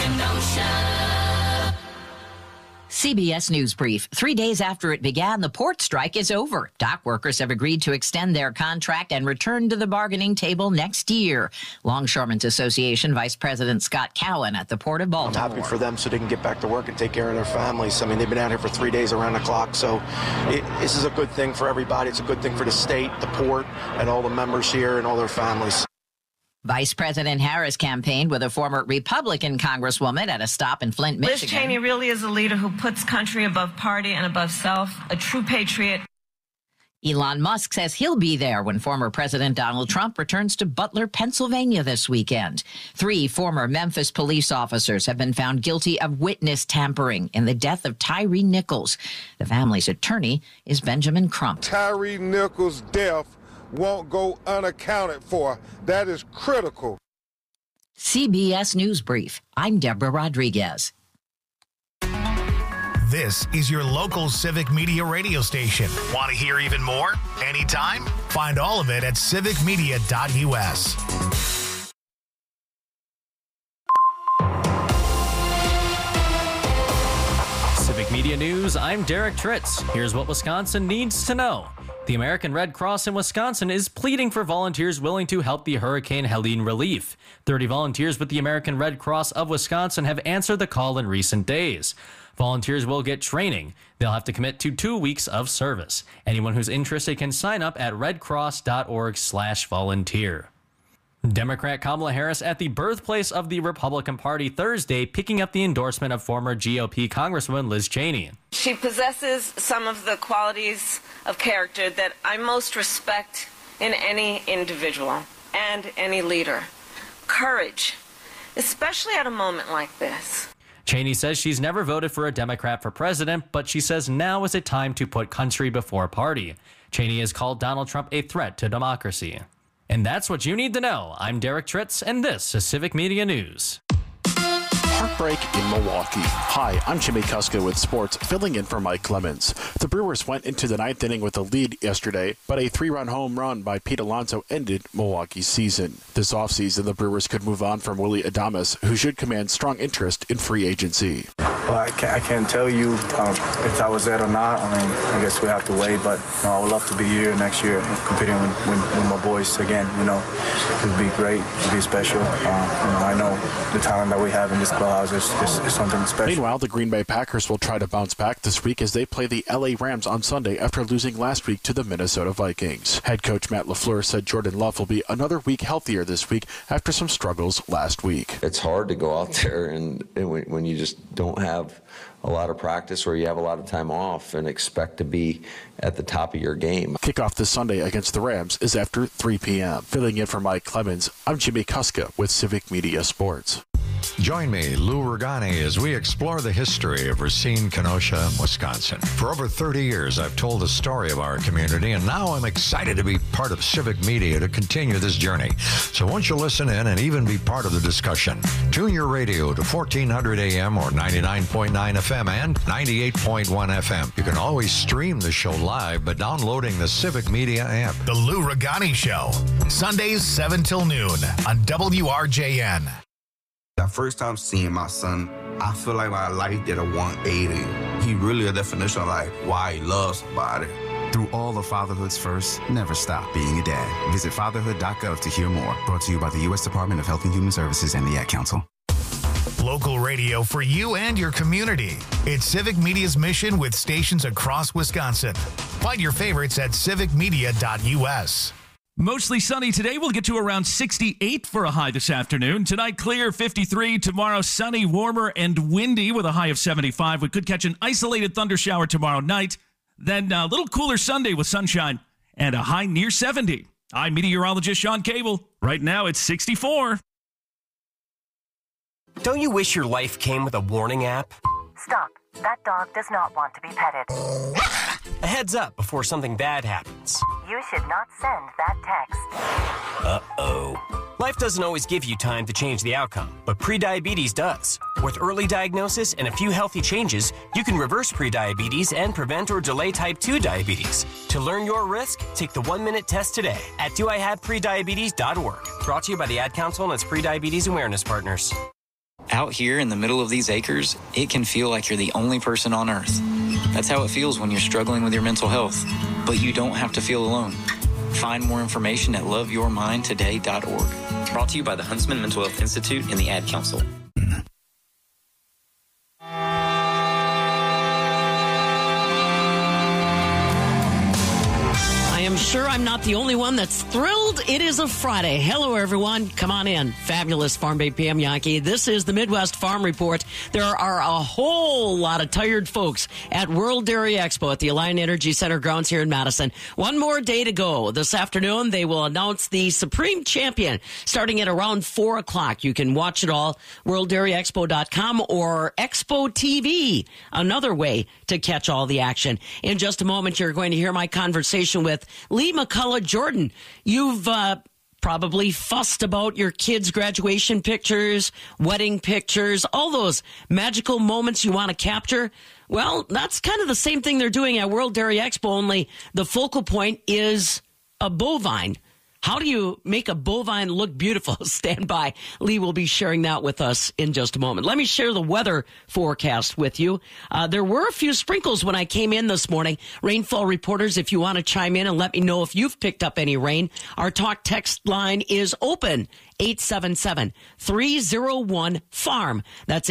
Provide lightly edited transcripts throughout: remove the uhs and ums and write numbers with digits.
CBS News Brief. 3 days after it began, the port strike is over. Dock workers have agreed to extend their contract and return to the bargaining table next year. Longshoremen's Association Vice President Scott Cowan at the Port of Baltimore. I'm happy for them so they can get back to work and take care of their families. I mean, they've been out here for 3 days around the clock, so this is a good thing for everybody. It's a good thing for the state, the port, and all the members here and all their families. Vice President Harris campaigned with a former Republican congresswoman at a stop in Flint, Michigan. Liz Cheney really is a leader who puts country above party and above self, a true patriot. Elon Musk says he'll be there when former President Donald Trump returns to Butler, Pennsylvania this weekend. 3 former Memphis police officers have been found guilty of witness tampering in the death of Tyree Nichols. The family's attorney is Benjamin Crump. Tyree Nichols' death won't go unaccounted for. That is critical. CBS News Brief. I'm Deborah Rodriguez. This is your local Civic Media radio station. Want to hear even more? Anytime? Find all of it at civicmedia.us. Civic Media News, I'm Derek Tritz. Here's what Wisconsin needs to know. The American Red Cross in Wisconsin is pleading for volunteers willing to help the Hurricane Helene relief. 30 volunteers with the American Red Cross of Wisconsin have answered the call in recent days. Volunteers will get training. They'll have to commit to 2 weeks of service. Anyone who's interested can sign up at redcross.org/volunteer. Democrat Kamala Harris at the birthplace of the Republican Party Thursday, picking up the endorsement of former GOP Congresswoman Liz Cheney. She possesses some of the qualities of character that I most respect in any individual and any leader. Courage, especially at a moment like this. Cheney says she's never voted for a Democrat for president, but she says now is a time to put country before party. Cheney has called Donald Trump a threat to democracy. And that's what you need to know. I'm Derek Tritz, and this is Civic Media News. Heartbreak in Milwaukee. Hi, I'm Jimmy Kuska with sports, filling in for Mike Clemens. The Brewers went into the 9th inning with a lead yesterday, but a 3-run home run by Pete Alonso ended Milwaukee's season. This offseason, the Brewers could move on from Willy Adames, who should command strong interest in free agency. Well, I can't tell you if that was it or not. I mean, I guess we have to wait, but I would love to be here next year competing with my boys again. It would be great. It would be special. I know the talent that we have in this clubhouse is something special. Meanwhile, the Green Bay Packers will try to bounce back this week as they play the LA Rams on Sunday after losing last week to the Minnesota Vikings. Head coach Matt LaFleur said Jordan Love will be another week healthier this week after some struggles last week. It's hard to go out there and when you just don't have a lot of practice or you have a lot of time off and expect to be at the top of your game. Kickoff this Sunday against the Rams is after 3 p.m. Filling in for Mike Clemens, I'm Jimmy Kuska with Civic Media Sports. Join me, Lou Ragani, as we explore the history of Racine, Kenosha, Wisconsin. For over 30 years, I've told the story of our community, and now I'm excited to be part of Civic Media to continue this journey. So won't you listen in and even be part of the discussion? Tune your radio to 1400 AM or 99.9 FM and 98.1 FM. You can always stream the show live by downloading the Civic Media app. The Lou Ragani Show, Sundays 7 till noon on WRJN. That first time seeing my son, I feel like my life did a 180. He really a definition of like why he loves somebody. Through all of fatherhood's firsts, never stop being a dad. Visit fatherhood.gov to hear more. Brought to you by the U.S. Department of Health and Human Services and the Ad Council. Local radio for you and your community. It's Civic Media's mission with stations across Wisconsin. Find your favorites at civicmedia.us. Mostly sunny today. We'll get to around 68 for a high this afternoon. Tonight, clear, 53. Tomorrow, sunny, warmer, and windy with a high of 75. We could catch an isolated thunder shower tomorrow night. Then a little cooler Sunday with sunshine and a high near 70. I'm meteorologist Sean Cable. Right now, it's 64. Don't you wish your life came with a warning app? Stop. That dog does not want to be petted. A heads up before something bad happens. You should not send that text. Uh-oh. Life doesn't always give you time to change the outcome, but prediabetes does. With early diagnosis and a few healthy changes, you can reverse prediabetes and prevent or delay type 2 diabetes. To learn your risk, take the 1-minute test today at doihaveprediabetes.org. Brought to you by the Ad Council and its prediabetes awareness partners. Out here in the middle of these acres, it can feel like you're the only person on earth. That's how it feels when you're struggling with your mental health. But you don't have to feel alone. Find more information at loveyourmindtoday.org. Brought to you by the Huntsman Mental Health Institute and the Ad Council. I'm sure I'm not the only one that's thrilled. It is a Friday. Hello, everyone. Come on in. Fabulous Farm Babe Pam Yankee. This is the Midwest Farm Report. There are a whole lot of tired folks at World Dairy Expo at the Alliant Energy Center grounds here in Madison. One more day to go. This afternoon, they will announce the Supreme Champion starting at around 4 o'clock. You can watch it all, worlddairyexpo.com or Expo TV, another way to catch all the action. In just a moment, you're going to hear my conversation with Lee McCullough Jordan. You've probably fussed about your kids' graduation pictures, wedding pictures, all those magical moments you want to capture. Well, that's kind of the same thing they're doing at World Dairy Expo, only the focal point is a bovine. How do you make a bovine look beautiful? Stand by. Lee will be sharing that with us in just a moment. Let me share the weather forecast with you. There were a few sprinkles when I came in this morning. Rainfall reporters, if you want to chime in and let me know if you've picked up any rain, our talk text line is open. 877-301-FARM. That's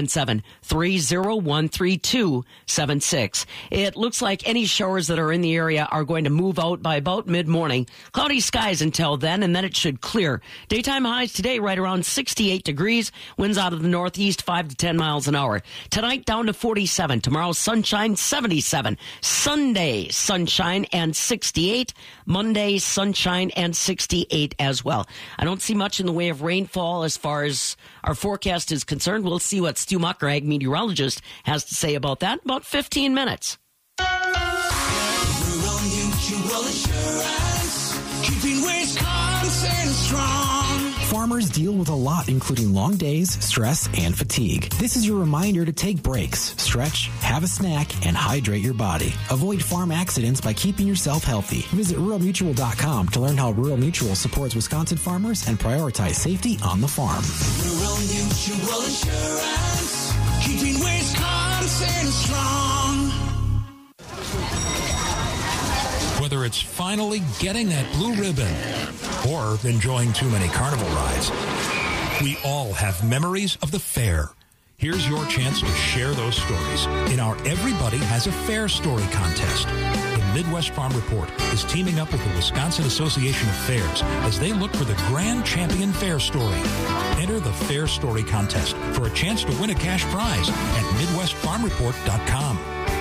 877-301-3276. It looks like any showers that are in the area are going to move out by about mid-morning. Cloudy skies until then, and then it should clear. Daytime highs today right around 68 degrees. Winds out of the northeast 5 to 10 miles an hour. Tonight down to 47. Tomorrow sunshine 77. Sunday sunshine and 68. Monday sunshine and 68 as well. I don't see much in the way of rainfall as far as our forecast is concerned. We'll see what Stu Muck, our ag meteorologist, has to say about that in about 15 minutes. Rural Mutual Insurance, keeping Wisconsin strong. Farmers deal with a lot, including long days, stress, and fatigue. This is your reminder to take breaks, stretch, have a snack, and hydrate your body. Avoid farm accidents by keeping yourself healthy. Visit ruralmutual.com to learn how Rural Mutual supports Wisconsin farmers and prioritize safety on the farm. Rural Mutual Insurance, keeping Wisconsin strong. Whether it's finally getting that blue ribbon or enjoying too many carnival rides, we all have memories of the fair. Here's your chance to share those stories in our Everybody Has a Fair Story contest. The Midwest Farm Report is teaming up with the Wisconsin Association of Fairs as they look for the Grand Champion Fair Story. Enter the Fair Story contest for a chance to win a cash prize at MidwestFarmReport.com.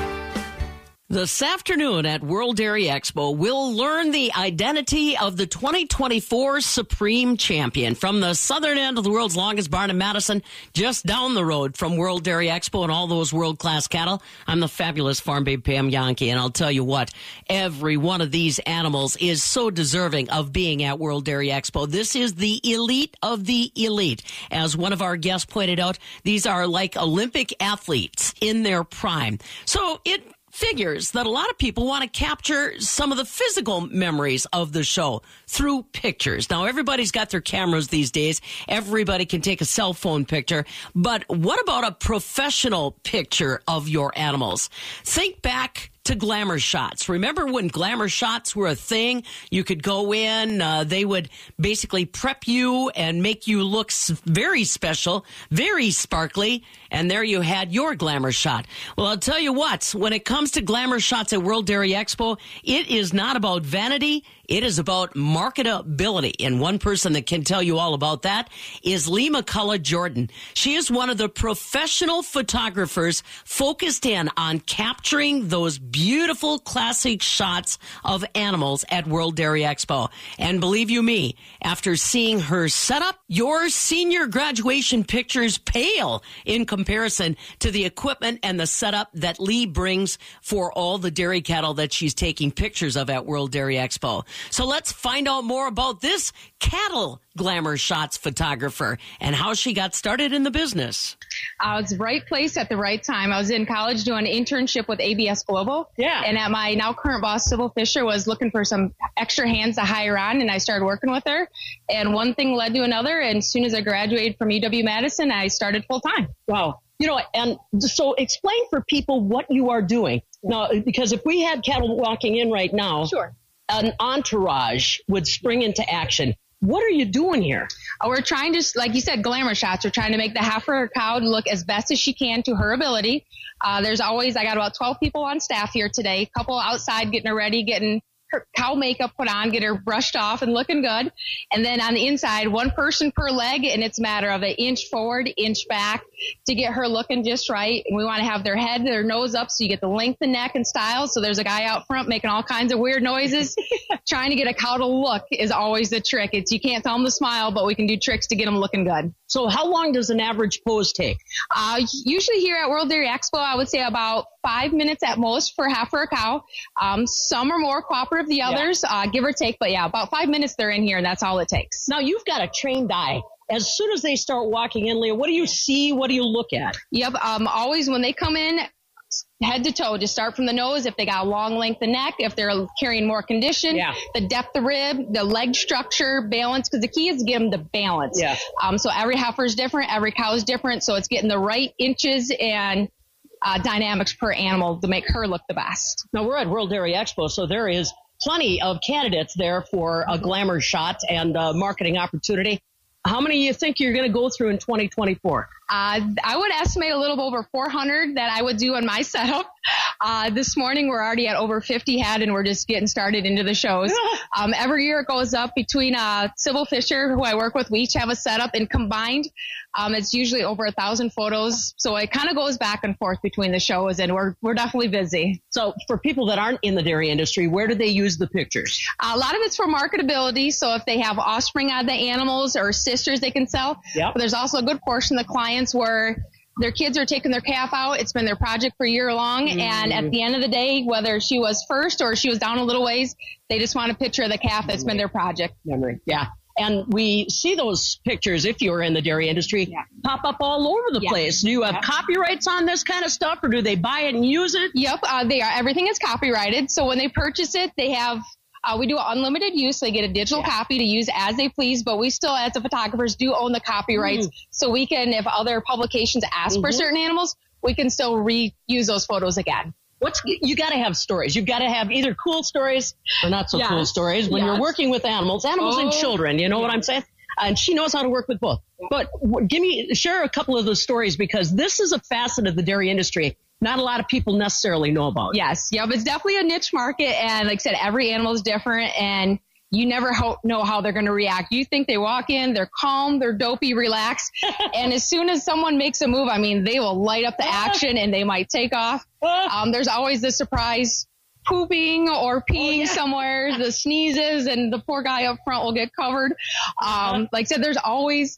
This afternoon at World Dairy Expo, we'll learn the identity of the 2024 Supreme Champion from the southern end of the world's longest barn in Madison, just down the road from World Dairy Expo and all those world-class cattle. I'm the fabulous Farm Babe Pam Yankee, and I'll tell you what, every one of these animals is so deserving of being at World Dairy Expo. This is the elite of the elite. As one of our guests pointed out, these are like Olympic athletes in their prime. So it figures that a lot of people want to capture some of the physical memories of the show through pictures. Now, everybody's got their cameras these days. Everybody can take a cell phone picture. But what about a professional picture of your animals? Think back to glamour shots. Remember when glamour shots were a thing? You could go in, they would basically prep you and make you look very special, very sparkly, and there you had your glamour shot. Well, I'll tell you what, when it comes to glamour shots at World Dairy Expo, it is not about vanity. It is about marketability. And one person that can tell you all about that is Lee McCullough Jordan. She is one of the professional photographers focused in on capturing those beautiful classic shots of animals at World Dairy Expo. And believe you me, after seeing her setup, your senior graduation pictures pale in comparison to the equipment and the setup that Lee brings for all the dairy cattle that she's taking pictures of at World Dairy Expo. So let's find out more about this cattle glamour shots photographer and how she got started in the business. I was right place at the right time. I was in college doing an internship with ABS Global. Yeah. And at my now current boss, Sybil Fisher, was looking for some extra hands to hire on, and I started working with her. And one thing led to another. And as soon as I graduated from UW-Madison, I started full time. Wow. You know, and so explain for people what you are doing. Now, because if we had cattle walking in right now, sure, an entourage would spring into action. What are you doing here? We're trying to, like you said, glamour shots. We're trying to make the heifer cow look as best as she can to her ability. I got about 12 people on staff here today, a couple outside getting her ready, getting her cow makeup put on, get her brushed off and looking good. And then on the inside, one person per leg, and it's a matter of an inch forward, inch back to get her looking just right. And we want to have their head, their nose up so you get the length and neck and style. So there's a guy out front making all kinds of weird noises. Trying to get a cow to look is always the trick. You can't tell them to smile, but we can do tricks to get them looking good. So how long does an average pose take? Usually here at World Dairy Expo, I would say about 5 minutes at most for half for a cow. Some are more cooperative than others, give or take. But yeah, about 5 minutes they're in here, and that's all it takes. Now, you've got a trained eye. As soon as they start walking in, Leah, what do you see? What do you look at? Yep. Always when they come in, head to toe, just start from the nose. If they got a long length of neck, if they're carrying more condition, the depth of rib, the leg structure, balance, because the key is to give them the balance. Yeah. So every heifer is different. Every cow is different. So it's getting the right inches and dynamics per animal to make her look the best. Now, we're at World Dairy Expo, so there is plenty of candidates there for a glamour shot and marketing opportunity. How many do you think you're going to go through in 2024? I would estimate a little over 400 that I would do in my setup. This morning, we're already at over 50 head, and we're just getting started into the shows. Every year it goes up between Sybil Fisher, who I work with. We each have a setup, and combined, it's usually over 1,000 photos. So it kind of goes back and forth between the shows, and we're definitely busy. So for people that aren't in the dairy industry, where do they use the pictures? A lot of it's for marketability. So if they have offspring out of the animals or sisters they can sell. Yep. But there's also a good portion of the clients where their kids are taking their calf out. It's been their project for a year long. And at the end of the day, whether she was first or she was down a little ways, they just want a picture of the calf that's been their project. Memory. Yeah. And we see those pictures, if you're in the dairy industry, pop up all over the place. Do you have copyrights on this kind of stuff, or do they buy it and use it? Yep, they are. Everything is copyrighted. So when they purchase it, they have we do unlimited use. So they get a digital copy to use as they please, but we still, as the photographers, do own the copyrights. So we can, if other publications ask for certain animals, we can still reuse those photos again. You got to have stories. You've got to have either cool stories or not so cool stories when you're working with animals and children. You know what I'm saying? And she knows how to work with both. But share a couple of those stories, because this is a facet of the dairy industry not a lot of people necessarily know about. Yes. Yeah, but it's definitely a niche market. And like I said, every animal is different, and you never know how they're going to react. You think they walk in, they're calm, they're dopey, relaxed. And as soon as someone makes a move, I mean, they will light up the action and they might take off. There's always the surprise pooping or peeing somewhere, the sneezes, and the poor guy up front will get covered. Like I said, there's always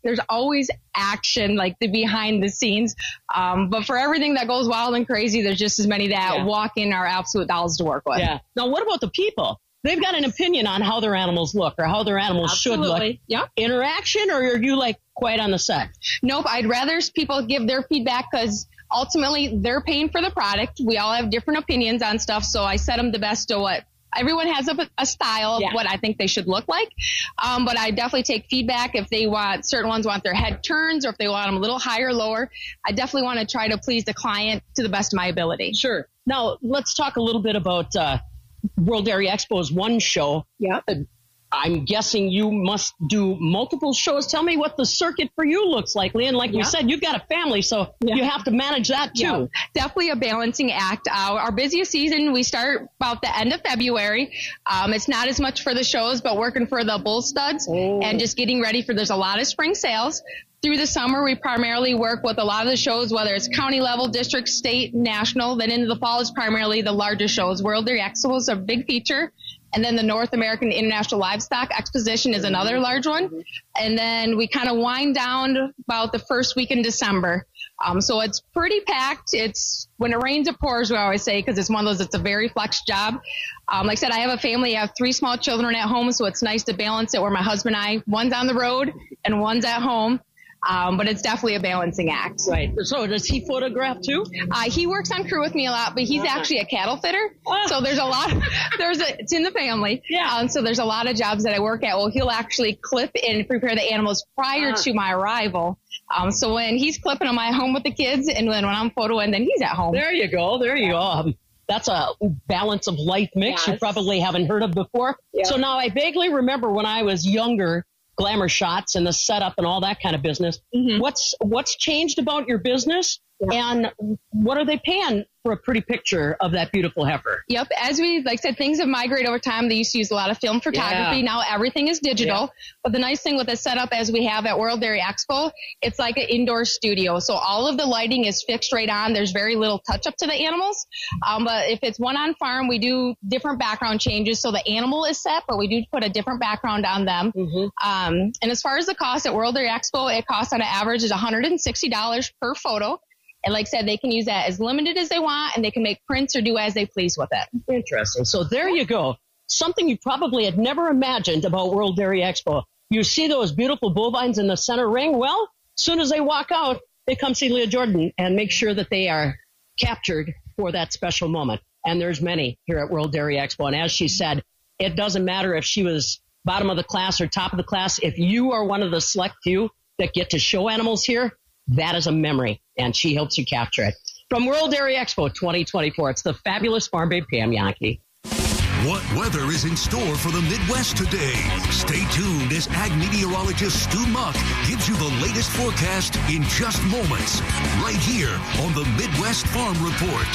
action, like the behind the scenes. But for everything that goes wild and crazy, there's just as many that walk in are absolute dolls to work with. Yeah. Now, what about the people? They've got an opinion on how their animals look or how their animals should look. Yeah. Interaction, or are you like quiet on the set? Nope. I'd rather people give their feedback, because ultimately they're paying for the product. We all have different opinions on stuff. So I set them the best to what everyone has a style of what I think they should look like. But I definitely take feedback if they want, certain ones want their head turns, or if they want them a little higher, lower. I definitely want to try to please the client to the best of my ability. Sure. Now let's talk a little bit about, World Dairy Expo is one show. Yeah. I'm guessing you must do multiple shows. Tell me what the circuit for you looks like, Leah. And like we said, you've got a family, so you have to manage that too. Yeah. Definitely a balancing act. Our busiest season, we start about the end of February. It's not as much for the shows, but working for the bull studs and just getting ready for, there's a lot of spring sales. Through the summer, we primarily work with a lot of the shows, whether it's county level, district, state, national. Then into the fall is primarily the largest shows. World Dairy Expo is a big feature. And then the North American International Livestock Exposition is another large one. And then we kind of wind down about the first week in December. So it's pretty packed. It's when it rains, it pours, we always say, because it's one of those, it's a very flex job. Like I said, I have a family. I have 3 small children at home, so it's nice to balance it where my husband and I, one's on the road and one's at home. But it's definitely a balancing act. Right. So does he photograph too? He works on crew with me a lot, but he's actually a cattle fitter. So there's a lot, it's in the family. Yeah. So there's a lot of jobs that I work at. Well, he'll actually clip and prepare the animals prior to my arrival. So when he's clipping them, I'm home with the kids, and then when I'm photoing, then he's at home. There you go. That's a balance of life mix you probably haven't heard of before. Yeah. So now I vaguely remember when I was younger, glamour shots and the setup and all that kind of business. Mm-hmm. What's changed about your business, and what are they paying for a pretty picture of that beautiful heifer? Yep. As we said, things have migrated over time. They used to use a lot of film photography. Now everything is digital. Yeah. But the nice thing with the setup as we have at World Dairy Expo, it's like an indoor studio. So all of the lighting is fixed right on. There's very little touch up to the animals. But if it's one on farm, we do different background changes. So the animal is set, but we do put a different background on them. Mm-hmm. And as far as the cost at World Dairy Expo, it costs on an average is $160 per photo. And like I said, they can use that as limited as they want, and they can make prints or do as they please with it. Interesting. So there you go. Something you probably had never imagined about World Dairy Expo. You see those beautiful bovines in the center ring? Well, as soon as they walk out, they come see Leah Jordan and make sure that they are captured for that special moment. And there's many here at World Dairy Expo. And as she said, it doesn't matter if she was bottom of the class or top of the class. If you are one of the select few that get to show animals here, that is a memory, and she helps you capture it. From World Dairy Expo 2024, it's the fabulous Farm Babe Pam Jahnke. What weather is in store for the Midwest today? Stay tuned as ag meteorologist Stu Muck gives you the latest forecast in just moments, right here on the Midwest Farm Report.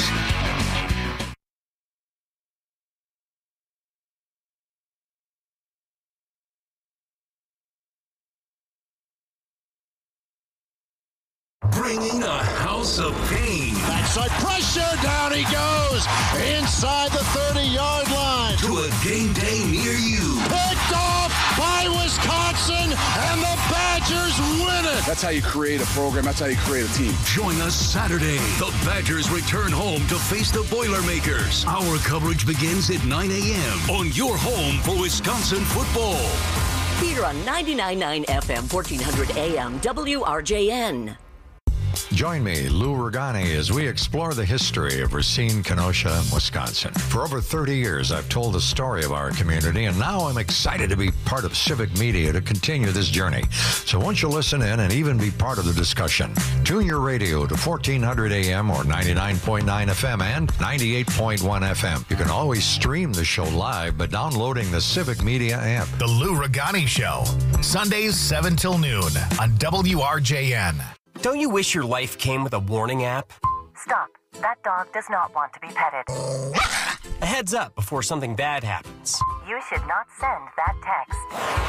Bringing a house of pain. Backside pressure, down he goes, inside the 30-yard line. To a game day near you. Picked off by Wisconsin, and the Badgers win it. That's how you create a program. That's how you create a team. Join us Saturday. The Badgers return home to face the Boilermakers. Our coverage begins at 9 a.m. on your home for Wisconsin football. Here on 99.9 FM, 1400 AM, WRJN. Join me, Lou Ragani, as we explore the history of Racine, Kenosha, Wisconsin. For over 30 years, I've told the story of our community, and now I'm excited to be part of Civic Media to continue this journey. So won't you listen in and even be part of the discussion? Tune your radio to 1400 AM or 99.9 FM and 98.1 FM. You can always stream the show live by downloading the Civic Media app. The Lou Ragani Show, Sundays 7 till noon on WRJN. Don't you wish your life came with a warning app? Stop. That dog does not want to be petted. A heads up before something bad happens. You should not send that text.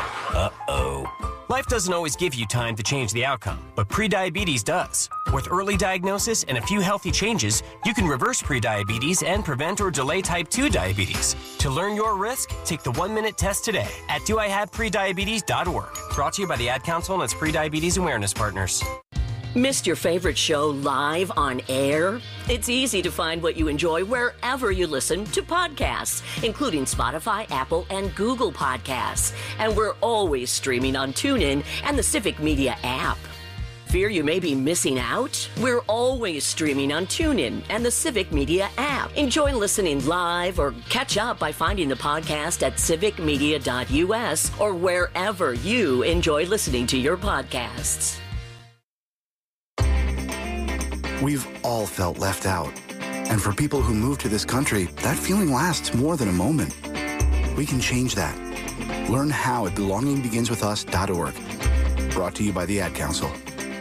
Uh-oh. Life doesn't always give you time to change the outcome, but prediabetes does. With early diagnosis and a few healthy changes, you can reverse prediabetes and prevent or delay type 2 diabetes. To learn your risk, take the 1-minute test today at doihaveprediabetes.org. Brought to you by the Ad Council and its Prediabetes Awareness Partners. Missed your favorite show live on air? It's easy to find what you enjoy wherever you listen to podcasts, including Spotify, Apple, and Google Podcasts. And we're always streaming on TuneIn and the Civic Media app. Fear you may be missing out? We're always streaming on TuneIn and the Civic Media app. Enjoy listening live or catch up by finding the podcast at civicmedia.us or wherever you enjoy listening to your podcasts. We've all felt left out. And for people who move to this country, that feeling lasts more than a moment. We can change that. Learn how at belongingbeginswithus.org. Brought to you by the Ad Council.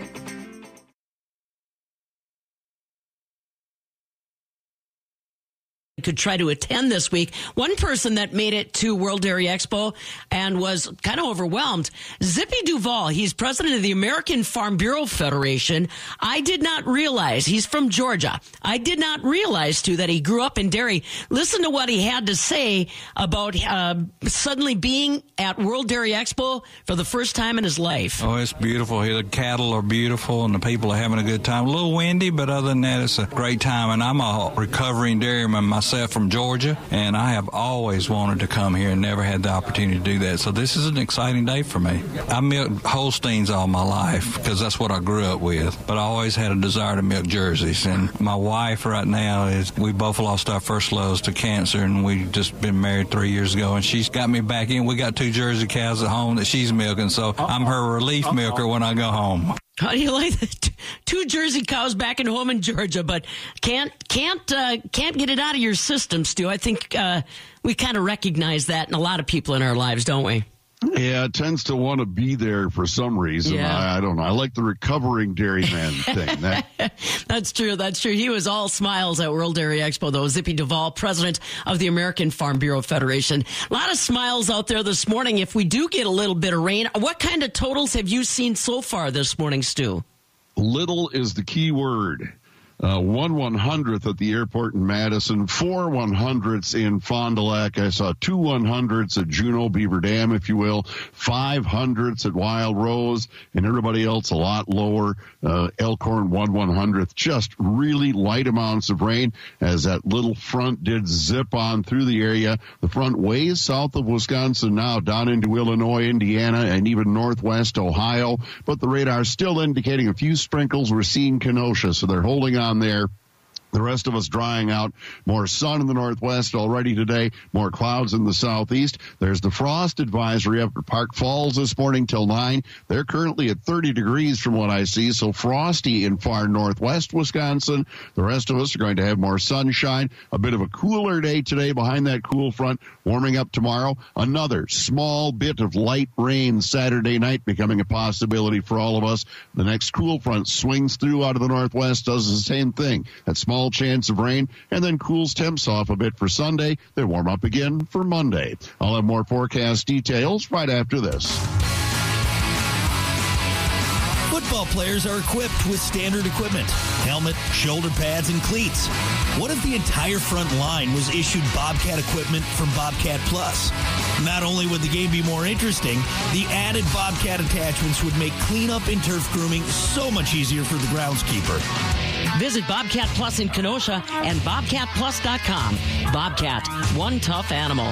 Could try to attend this week. One person that made it to World Dairy Expo and was kind of overwhelmed, Zippy Duval. He's president of the American Farm Bureau Federation. I did not realize he's from Georgia. I did not realize, too, that he grew up in dairy. Listen to what he had to say about suddenly being at World Dairy Expo for the first time in his life. Oh, it's beautiful here. The cattle are beautiful and the people are having a good time. A little windy, but other than that, it's a great time. And I'm a recovering dairyman myself. myself from Georgia, and I have always wanted to come here and never had the opportunity to do that. So this is an exciting day for me. I milked Holsteins all my life because that's what I grew up with, but I always had a desire to milk Jerseys. And my wife right now we both lost our first loves to cancer, and we just been married 3 years ago, and she's got me back in. We got 2 Jersey cows at home that she's milking, so I'm her relief milker when I go home. How do you like that? 2 Jersey cows back at home in Georgia, but can't get it out of your system, Stu. I think we kind of recognize that in a lot of people in our lives, don't we? Yeah, it tends to want to be there for some reason. Yeah. I don't know. I like the recovering dairyman thing. That's true. That's true. He was all smiles at World Dairy Expo, though. Zippy Duvall, president of the American Farm Bureau Federation. A lot of smiles out there this morning. If we do get a little bit of rain, what kind of totals have you seen so far this morning, Stu? Little is the key word. 1/100th at the airport in Madison, 4 100ths in Fond du Lac. I saw 2 100ths at Juneau Beaver Dam, if you will, 500ths at Wild Rose, and everybody else a lot lower. Elkhorn 1 100th, just really light amounts of rain as that little front did zip on through the area. The front ways south of Wisconsin now, down into Illinois, Indiana, and even northwest Ohio, but the radar still indicating a few sprinkles. We're seeing Kenosha, so they're holding on there. The rest of us drying out. More sun in the northwest already today. More clouds in the southeast. There's the frost advisory up at Park Falls this morning till 9. They're currently at 30 degrees from what I see, so frosty in far northwest Wisconsin. The rest of us are going to have more sunshine. A bit of a cooler day today behind that cool front. Warming up tomorrow. Another small bit of light rain Saturday night becoming a possibility for all of us. The next cool front swings through out of the northwest, does the same thing. That small chance of rain, and then cools temps off a bit for Sunday. They warm up again for Monday. I'll have more forecast details right after this. Football players are equipped with standard equipment, helmet, shoulder pads, and cleats. What if the entire front line was issued Bobcat equipment from Bobcat Plus? Not only would the game be more interesting, the added Bobcat attachments would make cleanup and turf grooming so much easier for the groundskeeper. Visit Bobcat Plus in Kenosha and BobcatPlus.com. Bobcat, one tough animal.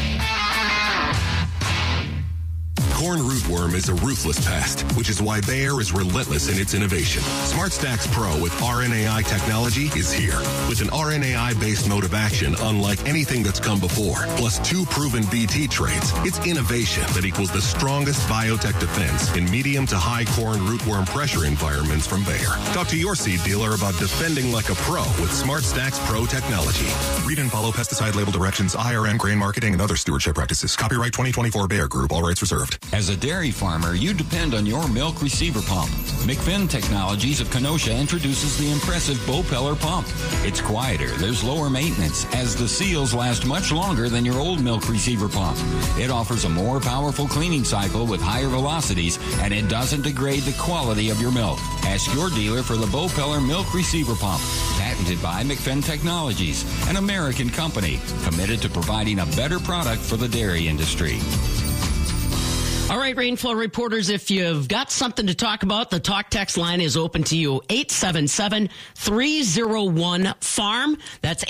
Corn rootworm is a ruthless pest, which is why Bayer is relentless in its innovation. SmartStax Pro with RNAi technology is here. With an RNAi-based mode of action unlike anything that's come before, plus 2 proven BT traits, it's innovation that equals the strongest biotech defense in medium to high corn rootworm pressure environments from Bayer. Talk to your seed dealer about defending like a pro with SmartStax Pro technology. Read and follow pesticide label directions, IRM, grain marketing, and other stewardship practices. Copyright 2024 Bayer Group. All rights reserved. As a dairy farmer, you depend on your milk receiver pump. McFinn Technologies of Kenosha introduces the impressive Bopeller pump. It's quieter, there's lower maintenance, as the seals last much longer than your old milk receiver pump. It offers a more powerful cleaning cycle with higher velocities, and it doesn't degrade the quality of your milk. Ask your dealer for the Bopeller milk receiver pump, patented by McFinn Technologies, an American company committed to providing a better product for the dairy industry. All right, Rainfall reporters, if you've got something to talk about, the talk text line is open to you. 877-301-FARM. That's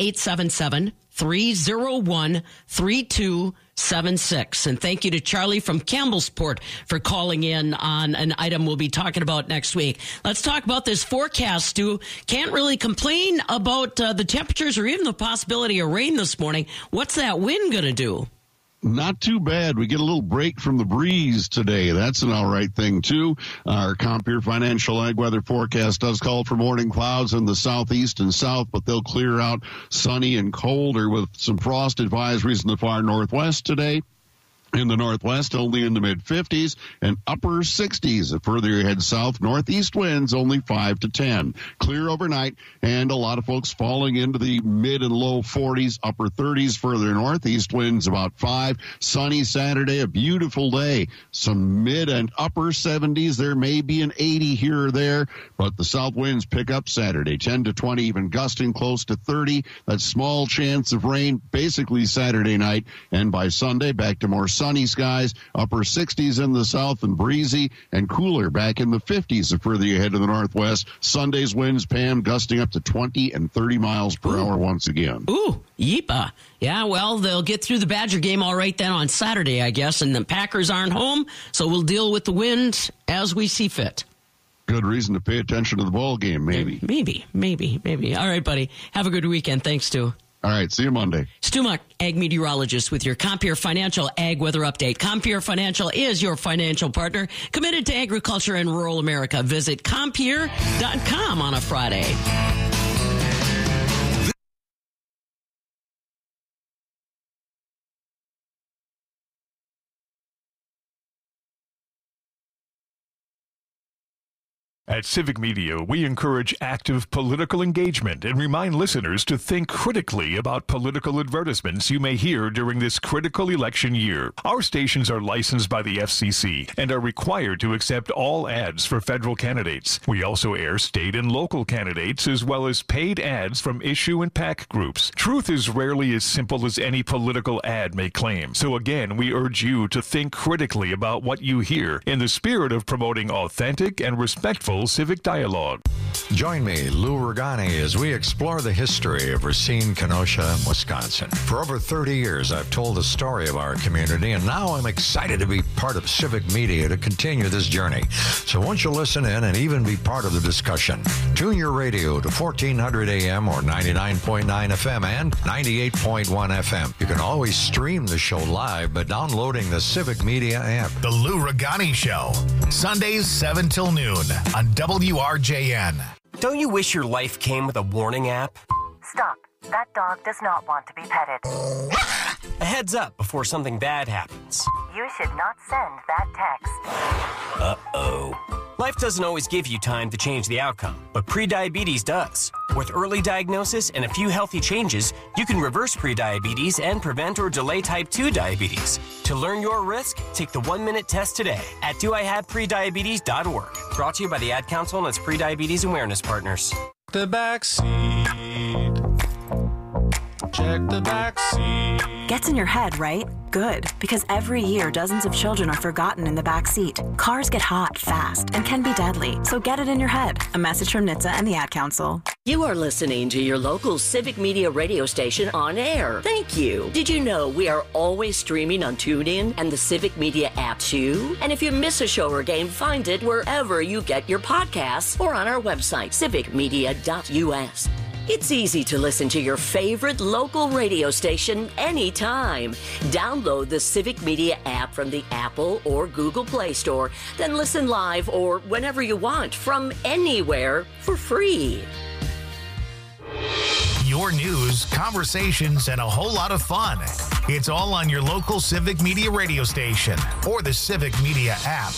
877-301-3276. And thank you to Charlie from Campbellsport for calling in on an item we'll be talking about next week. Let's talk about this forecast, Stu. Can't really complain about the temperatures or even the possibility of rain this morning. What's that wind going to do? Not too bad. We get a little break from the breeze today. That's an all right thing, too. Our Compeer Financial Ag Weather forecast does call for morning clouds in the southeast and south, but they'll clear out sunny and colder with some frost advisories in the far northwest today. In the northwest, only in the mid-50s and upper 60s. The further you head south, northeast winds only 5 to 10. Clear overnight, and a lot of folks falling into the mid and low 40s, upper 30s. Further northeast winds about 5. Sunny Saturday, a beautiful day. Some mid and upper 70s. There may be an 80 here or there, but the south winds pick up Saturday, 10 to 20, even gusting close to 30. That small chance of rain basically Saturday night, and by Sunday, back to more sunny skies, upper 60s in the south and breezy, and cooler back in the 50s the further you head to the northwest. Sunday's winds, Pam, gusting up to 20 and 30 miles per hour once again. Ooh, yeepa. Yeah, well, they'll get through the Badger game all right then on Saturday, I guess, and the Packers aren't home, so we'll deal with the wind as we see fit. Good reason to pay attention to the ball game, maybe. Maybe. All right, buddy. Have a good weekend. Thanks, Stu. All right, see you Monday. Stu Muck, ag meteorologist with your Compeer Financial Ag Weather Update. Compeer Financial is your financial partner committed to agriculture and rural America. Visit Compeer.com on a Friday. At Civic Media, we encourage active political engagement and remind listeners to think critically about political advertisements you may hear during this critical election year. Our stations are licensed by the FCC and are required to accept all ads for federal candidates. We also air state and local candidates as well as paid ads from issue and PAC groups. Truth is rarely as simple as any political ad may claim. So again, we urge you to think critically about what you hear in the spirit of promoting authentic and respectful civic dialogue. Join me, Lou Ragani, as we explore the history of Racine, Kenosha, Wisconsin. For over 30 years, I've told the story of our community, and now I'm excited to be part of Civic Media to continue this journey. So won't you listen in and even be part of the discussion? Tune your radio to 1400 AM or 99.9 FM and 98.1 FM. You can always stream the show live by downloading the Civic Media app. The Lou Ragani Show, Sundays 7 till noon on WRJN. Don't you wish your life came with a warning app? Stop. That dog does not want to be petted. A heads up before something bad happens. You should not send that text. Uh-oh. Life doesn't always give you time to change the outcome, but prediabetes does. With early diagnosis and a few healthy changes, you can reverse prediabetes and prevent or delay type 2 diabetes. To learn your risk, take the 1-minute test today at doihaveprediabetes.org. Brought to you by the Ad Council and its prediabetes awareness partners. The back seat. Check the back seat. Gets in your head, right? Good, because every year dozens of children are forgotten in the back seat. Cars get hot fast and can be deadly, so get it in your head. A message from NHTSA and the Ad Council. You are listening to your local Civic Media radio station on air. Thank you. Did you know we are always streaming on TuneIn and the Civic Media app too? And if you miss a show or game, find it wherever you get your podcasts or on our website, civicmedia.us. It's easy to listen to your favorite local radio station anytime. Download the Civic Media app from the Apple or Google Play Store, then listen live or whenever you want from anywhere for free. Your news, conversations, and a whole lot of fun. It's all on your local Civic Media radio station or the Civic Media app.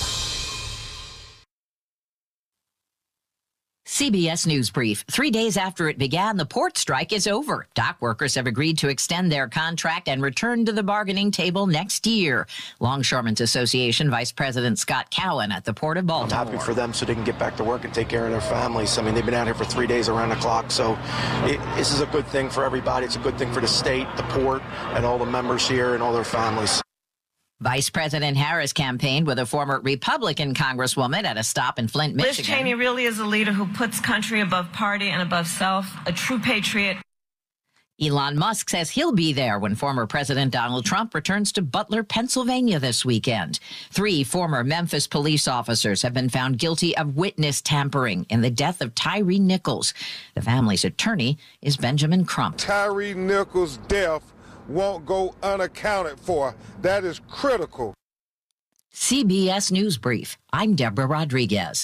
CBS News Brief. 3 days after it began, the port strike is over. Dock workers have agreed to extend their contract and return to the bargaining table next year. Longshoremen's Association Vice President Scott Cowan at the Port of Baltimore. I'm happy for them so they can get back to work and take care of their families. I mean, they've been out here for 3 days around the clock, so this is a good thing for everybody. It's a good thing for the state, the port, and all the members here and all their families. Vice President Harris campaigned with a former Republican congresswoman at a stop in Flint, Michigan. Liz Cheney really is a leader who puts country above party and above self, a true patriot. Elon Musk says he'll be there when former President Donald Trump returns to Butler, Pennsylvania this weekend. 3 former Memphis police officers have been found guilty of witness tampering in the death of Tyree Nichols. The family's attorney is Benjamin Crump. Tyree Nichols' death won't go unaccounted for. That is critical. CBS News Brief. I'm Deborah Rodriguez.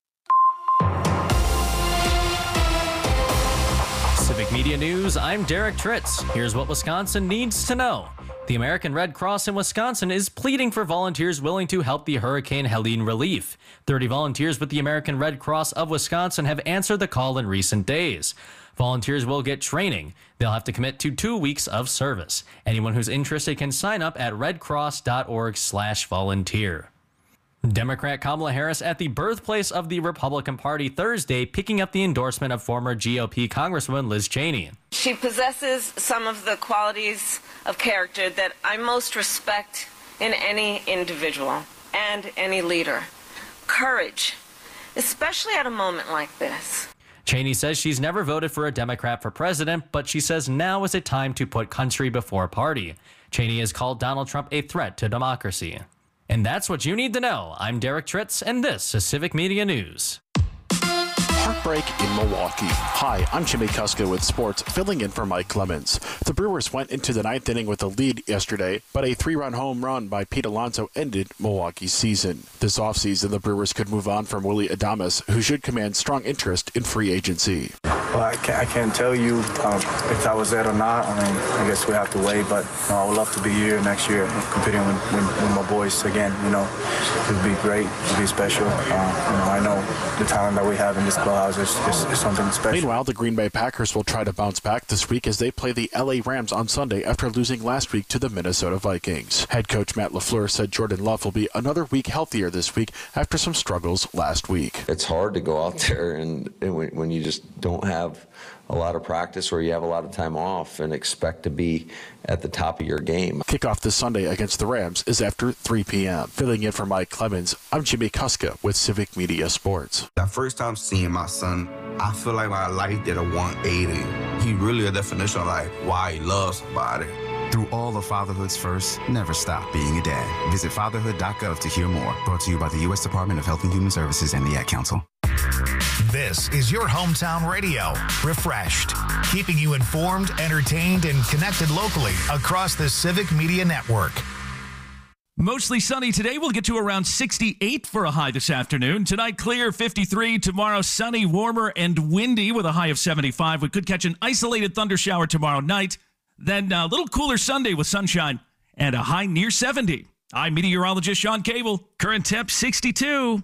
Civic Media News, I'm Derek Tritz. Here's what Wisconsin needs to know. The American Red Cross in Wisconsin is pleading for volunteers willing to help the Hurricane Helene relief. 30 volunteers with the American Red Cross of Wisconsin have answered the call in recent days. Volunteers will get training. They'll have to commit to 2 weeks of service. Anyone who's interested can sign up at redcross.org/volunteer. Democrat Kamala Harris at the birthplace of the Republican Party Thursday, picking up the endorsement of former GOP Congresswoman Liz Cheney. She possesses some of the qualities of character that I most respect in any individual and any leader. Courage, especially at a moment like this. Cheney says she's never voted for a Democrat for president, but she says now is a time to put country before party. Cheney has called Donald Trump a threat to democracy. And that's what you need to know. I'm Derek Tritz, and this is Civic Media News. Heartbreak in Milwaukee. Hi, I'm Jimmy Kuska with sports, filling in for Mike Clemens. The Brewers went into the ninth inning with a lead yesterday, but a 3-run home run by Pete Alonso ended Milwaukee's season. This offseason, the Brewers could move on from Willy Adames, who should command strong interest in free agency. Well, I can't tell you if that was it or not. I mean, I guess we have to wait, but I would love to be here next year competing with my boys again. It would be great. It would be special. I know the talent that we have in this clubhouse is something special. Meanwhile, the Green Bay Packers will try to bounce back this week as they play the LA Rams on Sunday after losing last week to the Minnesota Vikings. Head coach Matt LaFleur said Jordan Love will be another week healthier this week after some struggles last week. It's hard to go out there and when you just don't have a lot of practice or you have a lot of time off and expect to be at the top of your game. Kickoff this Sunday against the Rams is after 3 p.m. Filling in for Mike Clemens, I'm Jimmy Kuska with Civic Media Sports. That first time seeing my son, I feel like my life did a 180. He really a definition of like why he loves somebody. Through all of fatherhood's first, never stop being a dad. Visit fatherhood.gov to hear more. Brought to you by the U.S. Department of Health and Human Services and the Ad Council. This is your hometown radio, refreshed, keeping you informed, entertained, and connected locally across the Civic Media Network. Mostly sunny today. We'll get to around 68 for a high this afternoon. Tonight, clear, 53. Tomorrow, sunny, warmer, and windy with a high of 75. We could catch an isolated thunder shower tomorrow night. Then a little cooler Sunday with sunshine and a high near 70. I'm meteorologist Sean Cable. Current temp 62.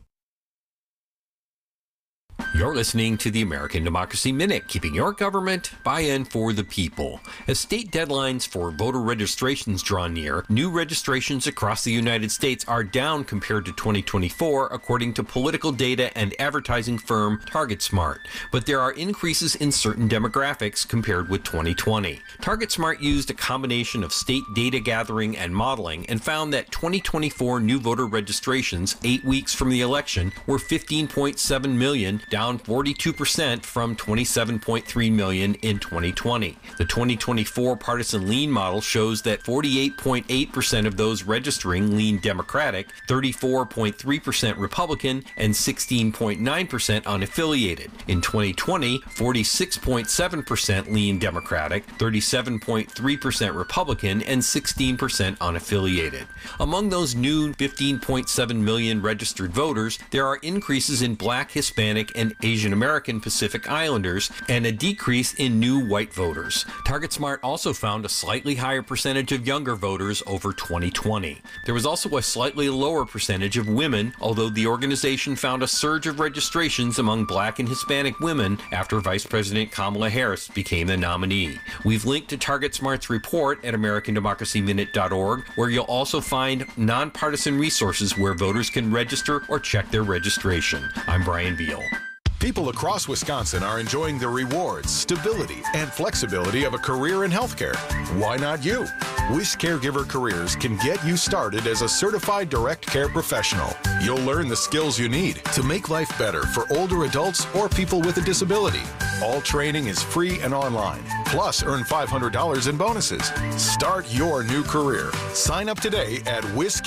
You're listening to the American Democracy Minute, keeping your government by and for the people. As state deadlines for voter registrations draw near, new registrations across the United States are down compared to 2024, according to political data and advertising firm TargetSmart. But there are increases in certain demographics compared with 2020. TargetSmart used a combination of state data gathering and modeling and found that 2024 new voter registrations 8 weeks from the election were 15.7 million, down 42% from 27.3 million in 2020. The 2024 partisan lean model shows that 48.8% of those registering lean Democratic, 34.3% Republican, and 16.9% unaffiliated. In 2020, 46.7% lean Democratic, 37.3% Republican, and 16% unaffiliated. Among those new 15.7 million registered voters, there are increases in Black, Hispanic, and Asian American Pacific Islanders, and a decrease in new white voters. TargetSmart also found a slightly higher percentage of younger voters over 2020. There was also a slightly lower percentage of women, although the organization found a surge of registrations among Black and Hispanic women after Vice President Kamala Harris became the nominee. We've linked to TargetSmart's report at AmericanDemocracyMinute.org, where you'll also find nonpartisan resources where voters can register or check their registration. I'm Brian Veal. People across Wisconsin are enjoying the rewards, stability, and flexibility of a career in healthcare. Why not you? Wish Caregiver Careers can get you started as a certified direct care professional. You'll learn the skills you need to make life better for older adults or people with a disability. All training is free and online. Plus, earn $500 in bonuses. Start your new career. Sign up today at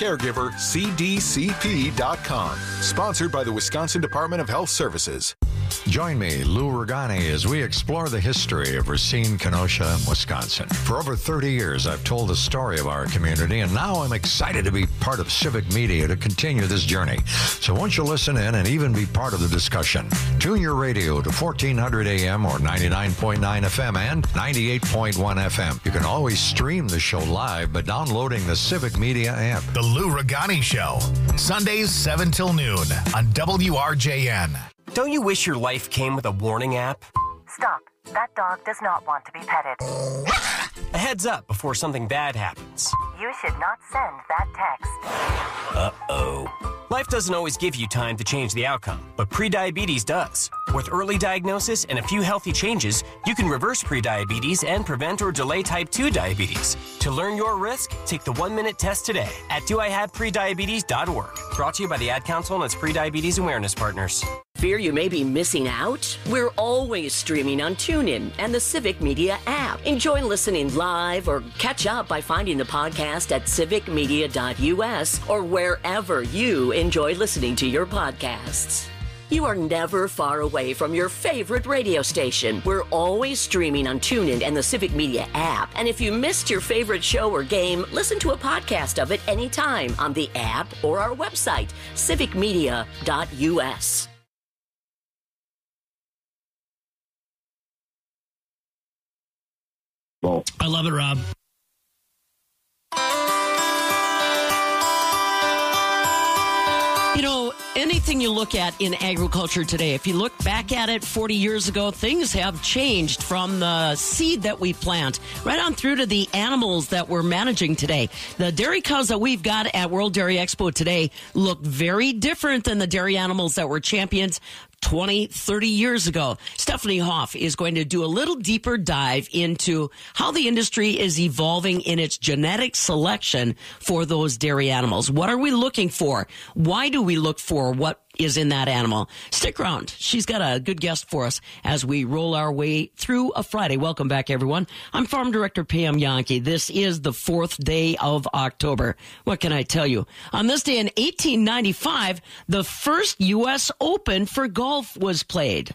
WisCaregiverCDCP.com. Sponsored by the Wisconsin Department of Health Services. Join me, Lou Ragani, as we explore the history of Racine, Kenosha, Wisconsin. For over 30 years, I've told the story of our community, and now I'm excited to be part of Civic Media to continue this journey. So won't you listen in and even be part of the discussion? Tune your radio to 1400 AM or 99.9 FM and 98.1 FM. You can always stream the show live by downloading the Civic Media app. The Lou Ragani Show, Sundays 7 till noon on WRJN. Don't you wish your life came with a warning app? Stop. That dog does not want to be petted. A heads up before something bad happens. You should not send that text. Uh-oh. Life doesn't always give you time to change the outcome, but prediabetes does. With early diagnosis and a few healthy changes, you can reverse prediabetes and prevent or delay type 2 diabetes. To learn your risk, take the 1-minute test today at doihaveprediabetes.org. Brought to you by the Ad Council and its Prediabetes Awareness Partners. Fear you may be missing out? We're always streaming on TuneIn and the Civic Media app. Enjoy listening live or catch up by finding the podcast at civicmedia.us or wherever you enjoy listening to your podcasts. You are never far away from your favorite radio station. We're always streaming on TuneIn and the Civic Media app. And if you missed your favorite show or game, listen to a podcast of it anytime on the app or our website, civicmedia.us. I love it, Rob. You know, anything you look at in agriculture today, if you look back at it 40 years ago, things have changed from the seed that we plant right on through to the animals that we're managing today. The dairy cows that we've got at World Dairy Expo today look very different than the dairy animals that were champions 20, 30 years ago. Stephanie Hoff is going to do a little deeper dive into how the industry is evolving in its genetic selection for those dairy animals. What are we looking for? Why do we look for what is in that animal? Stick around. She's got a good guest for us as we roll our way through a Friday. Welcome back, everyone. I'm Farm Director Pam Yankee. This is the 4th day of October. What can I tell you? On this day in 1895, the first U.S. Open for golf was played.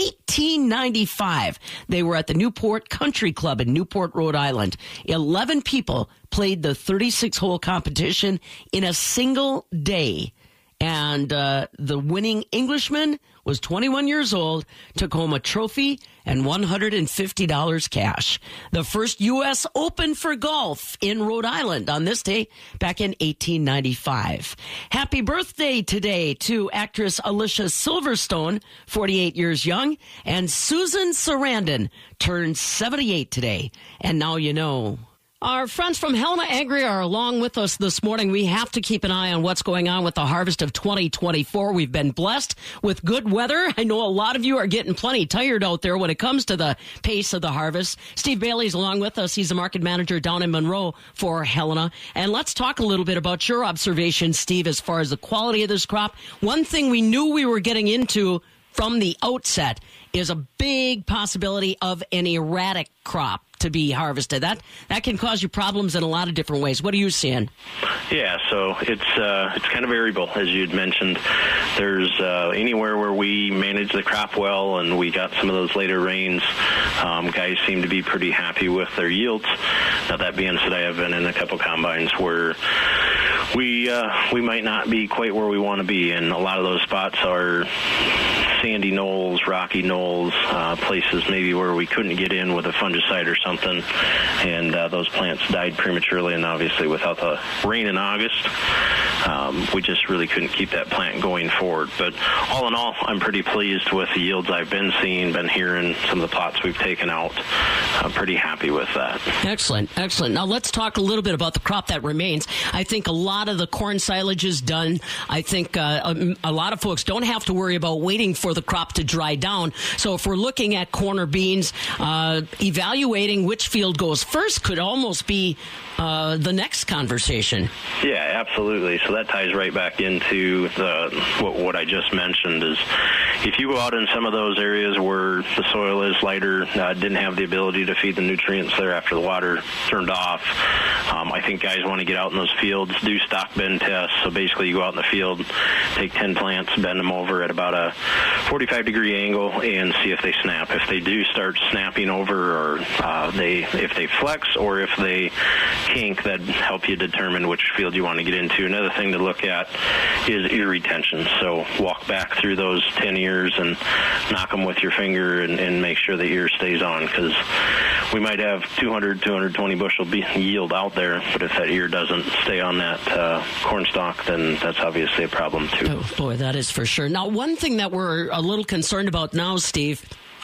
1895. They were at the Newport Country Club in Newport, Rhode Island. 11 people played the 36-hole competition in a single day. And the winning Englishman was 21 years old, took home a trophy and $150 cash. The first U.S. Open for golf in Rhode Island on this day back in 1895. Happy birthday today to actress Alicia Silverstone, 48 years young, and Susan Sarandon turned 78 today. And now you know. Our friends from Helena Agri are along with us this morning. We have to keep an eye on what's going on with the harvest of 2024. We've been blessed with good weather. I know a lot of you are getting plenty tired out there when it comes to the pace of the harvest. Steve Bailey's along with us. He's the market manager down in Monroe for Helena. And let's talk a little bit about your observations, Steve, as far as the quality of this crop. One thing we knew we were getting into from the outset is a big possibility of an erratic crop to be harvested. That can cause you problems in a lot of different ways. What are you seeing? Yeah, so it's kind of variable, as you'd mentioned. There's anywhere where we manage the crop well and we got some of those later rains, guys seem to be pretty happy with their yields. Now, that being said, I have been in a couple combines where we might not be quite where we want to be, and a lot of those spots are sandy knolls, rocky knolls, places maybe where we couldn't get in with a fungicide or something, and those plants died prematurely. And obviously without the rain in August, we just really couldn't keep that plant going forward. But all in all, I'm pretty pleased with the yields I've been seeing, been hearing some of the plots we've taken out. I'm pretty happy with that. Excellent. Now let's talk a little bit about the crop that remains. I think a lot of the corn silage is done. I think a lot of folks don't have to worry about waiting for the crop to dry down. So if we're looking at corn or beans, evaluating which field goes first could almost be the next conversation. Yeah, absolutely. So that ties right back into what I just mentioned is if you go out in some of those areas where the soil is lighter, didn't have the ability to feed the nutrients there after the water turned off, I think guys want to get out in those fields, do stock bend tests. So basically you go out in the field, take 10 plants, bend them over at about a 45-degree angle and see if they snap. If they do start snapping over, or if they flex, or if they kink, that help you determine which field you want to get into. Another thing to look at is ear retention. So walk back through those 10 ears and knock them with your finger and make sure the ear stays on, because we might have 220 bushel yield out there, but if that ear doesn't stay on that corn stalk, then that's obviously a problem too. Oh, boy, that is for sure. Now, one thing that we're a little concerned about now, Steve,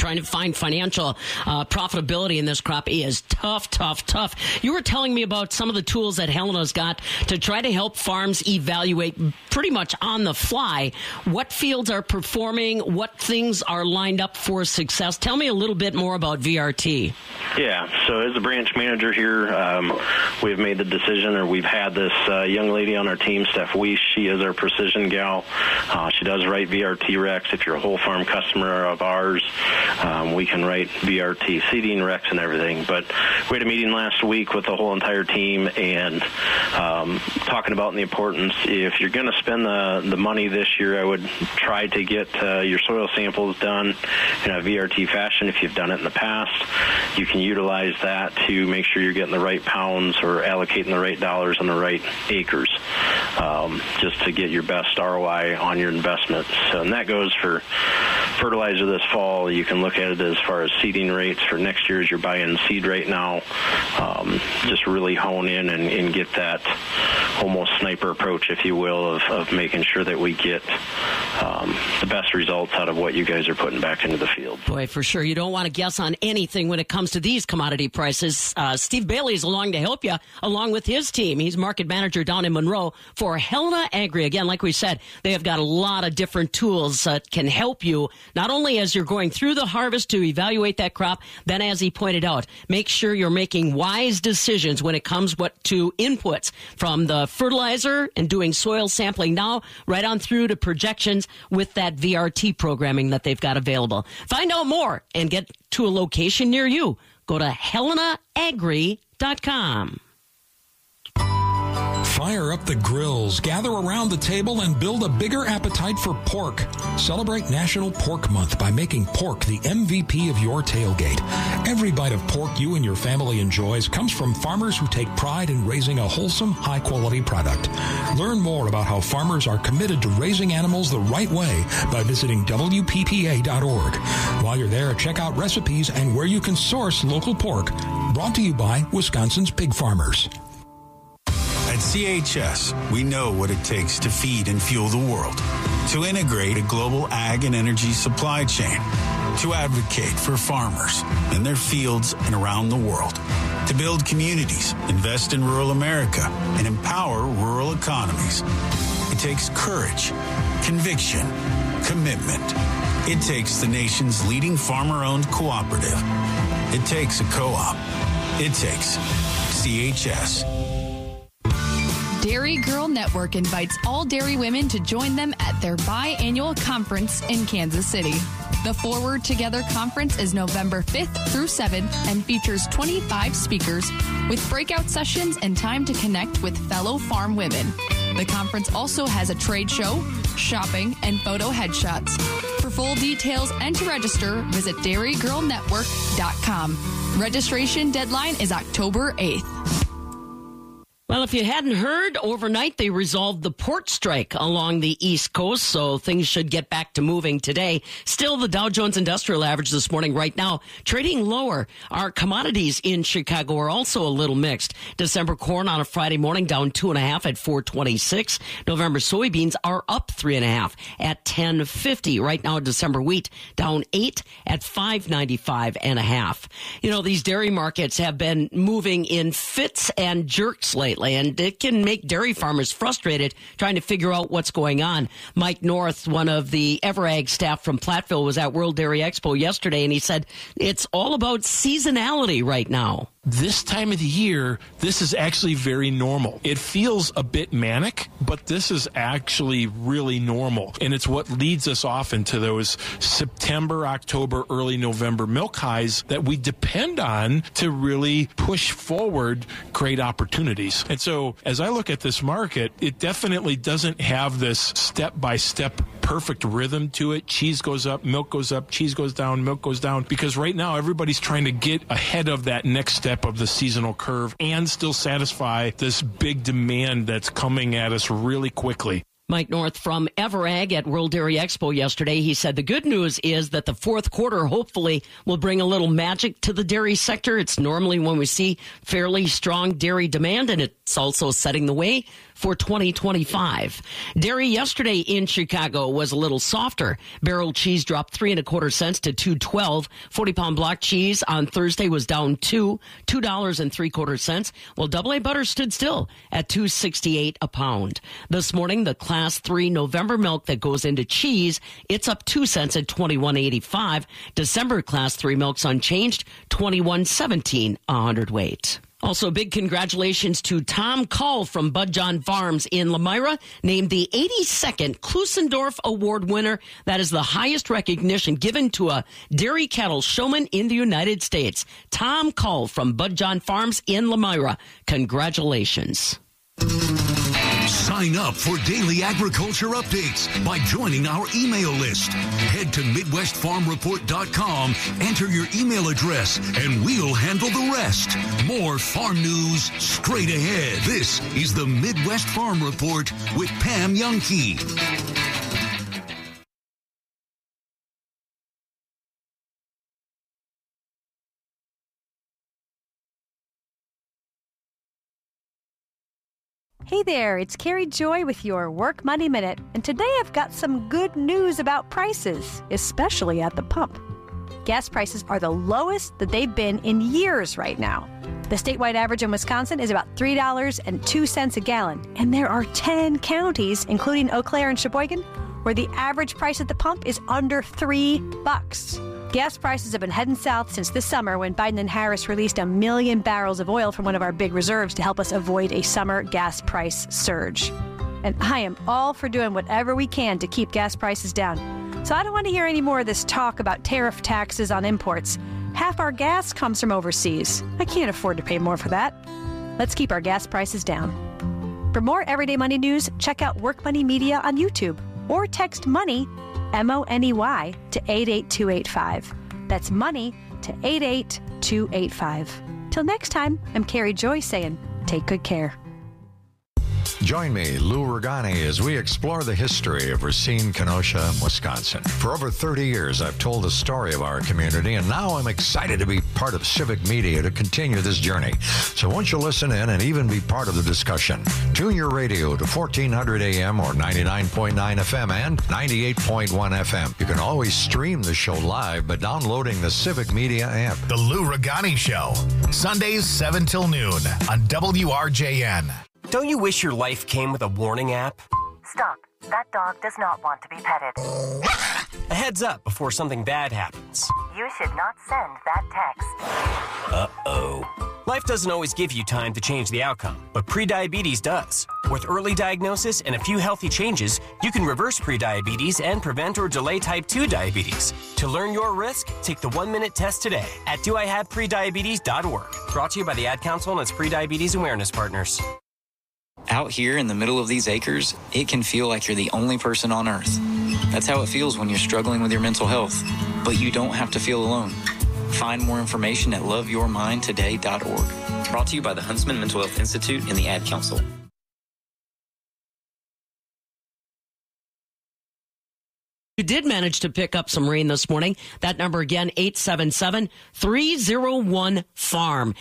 Trying to find financial profitability in this crop is tough. You were telling me about some of the tools that Helena's got to try to help farms evaluate pretty much on the fly what fields are performing, what things are lined up for success. Tell me a little bit more about VRT. Yeah, so as a branch manager here, we've made the decision, or we've had this young lady on our team, Steph Weiss. She is our precision gal. She does write VRT recs. If you're a whole farm customer of ours, we can write VRT seeding recs and everything. But we had a meeting last week with the whole entire team and talking about the importance. If you're going to spend the money this year, I would try to get your soil samples done in a VRT fashion. If you've done it in the past, you can utilize that to make sure you're getting the right pounds or allocating the right dollars on the right acres, just to get your best ROI on your investment. So, and that goes for fertilizer this fall. You can look at it as far as seeding rates for next year as you're buying seed right now. Just really hone in and get that almost sniper approach, if you will, of making sure that we get the best results out of what you guys are putting back into the field. Boy, for sure. You don't want to guess on anything when it comes to these commodity prices. Steve Bailey is along to help you, along with his team. He's market manager down in Monroe for Helena Agri. Again, like we said, they have got a lot of different tools that can help you, not only as you're going through the harvest to evaluate that crop, then as he pointed out, make sure you're making wise decisions when it comes to inputs, from the fertilizer and doing soil sampling now, right on through to projections with that VRT programming that they've got available. Find out more and get to a location near you. Go to helenaagri.com. Fire up the grills, gather around the table, and build a bigger appetite for pork. Celebrate National Pork Month by making pork the MVP of your tailgate. Every bite of pork you and your family enjoys comes from farmers who take pride in raising a wholesome, high-quality product. Learn more about how farmers are committed to raising animals the right way by visiting WPPA.org. While you're there, check out recipes and where you can source local pork. Brought to you by Wisconsin's Pig Farmers. At CHS, we know what it takes to feed and fuel the world, to integrate a global ag and energy supply chain, to advocate for farmers in their fields and around the world, to build communities, invest in rural America, and empower rural economies. It takes courage, conviction, commitment. It takes the nation's leading farmer-owned cooperative. It takes a co-op. It takes CHS. Dairy Girl Network invites all dairy women to join them at their biannual conference in Kansas City. The Forward Together Conference is November 5th through 7th and features 25 speakers with breakout sessions and time to connect with fellow farm women. The conference also has a trade show, shopping, and photo headshots. For full details and to register, visit dairygirlnetwork.com. Registration deadline is October 8th. Well, if you hadn't heard, overnight they resolved the port strike along the East Coast, so things should get back to moving today. Still, the Dow Jones Industrial Average this morning right now trading lower. Our commodities in Chicago are also a little mixed. December corn on a Friday morning down 2.5 at 426. November soybeans are up 3.5 at 1050. Right now, December wheat down 8 at 595.5. You know, these dairy markets have been moving in fits and jerks lately, and it can make dairy farmers frustrated trying to figure out what's going on. Mike North, one of the Everag staff from Platteville, was at World Dairy Expo yesterday, and he said it's all about seasonality right now. This time of the year, this is actually very normal. It feels a bit manic, but this is actually really normal. And it's what leads us off into those September, October, early November milk highs that we depend on to really push forward great opportunities. And so as I look at this market, it definitely doesn't have this step-by-step perfect rhythm to it. Cheese goes up, milk goes up, cheese goes down, milk goes down, because right now everybody's trying to get ahead of that next step of the seasonal curve and still satisfy this big demand that's coming at us really quickly. Mike North from Everag at World Dairy Expo yesterday. He said the good news is that the fourth quarter hopefully will bring a little magic to the dairy sector. It's normally when we see fairly strong dairy demand, and it's also setting the way for 2025. Dairy yesterday in Chicago was a little softer. Barrel cheese dropped 3 1/4 cents to $2.12. 40-pound block cheese on Thursday was down $2.75, while AA butter stood still at $2.68 a pound. This morning, the Class 3 November milk that goes into cheese, it's up 2 cents at $21.85. December Class 3 milk's unchanged, $21.17 a hundredweight. Also, big congratulations to Tom Cull from Bud John Farms in Lamira, named the 82nd Klusendorf Award winner. That is the highest recognition given to a dairy cattle showman in the United States. Tom Cull from Bud John Farms in Lamira. Congratulations. Sign up for daily agriculture updates by joining our email list. Head to MidwestFarmReport.com, enter your email address, and we'll handle the rest. More farm news straight ahead. This is the Midwest Farm Report with Pam Youngkey. Hey there, it's Carrie Joy with your Work Money Minute, and today I've got some good news about prices, especially at the pump. Gas prices are the lowest that they've been in years right now. The statewide average in Wisconsin is about $3.02 a gallon, and there are 10 counties, including Eau Claire and Sheboygan, where the average price at the pump is under $3. Gas prices have been heading south since this summer when Biden and Harris released 1 million barrels of oil from one of our big reserves to help us avoid a summer gas price surge. And I am all for doing whatever we can to keep gas prices down. So I don't want to hear any more of this talk about tariff taxes on imports. Half our gas comes from overseas. I can't afford to pay more for that. Let's keep our gas prices down. For more everyday money news, check out Work Money Media on YouTube or text MONEY, MONEY, to 88285. That's money to 88285. Till next time, I'm Carrie Joy saying, take good care. Join me, Lou Ragani, as we explore the history of Racine, Kenosha, Wisconsin. For over 30 years, I've told the story of our community, and now I'm excited to be part of Civic Media to continue this journey. So won't you listen in and even be part of the discussion? Tune your radio to 1400 AM or 99.9 FM and 98.1 FM. You can always stream the show live by downloading the Civic Media app. The Lou Ragani Show, Sundays 7 till noon on WRJN. Don't you wish your life came with a warning app? Stop. That dog does not want to be petted. A heads up before something bad happens. You should not send that text. Uh-oh. Life doesn't always give you time to change the outcome, but prediabetes does. With early diagnosis and a few healthy changes, you can reverse prediabetes and prevent or delay type 2 diabetes. To learn your risk, take the 1-minute test today at doihaveprediabetes.org. Brought to you by the Ad Council and its prediabetes awareness partners. Out here in the middle of these acres, it can feel like you're the only person on earth. That's how it feels when you're struggling with your mental health. But you don't have to feel alone. Find more information at loveyourmindtoday.org. Brought to you by the Huntsman Mental Health Institute and the Ad Council. You did manage to pick up some rain this morning. That number again, 877-301-FARM,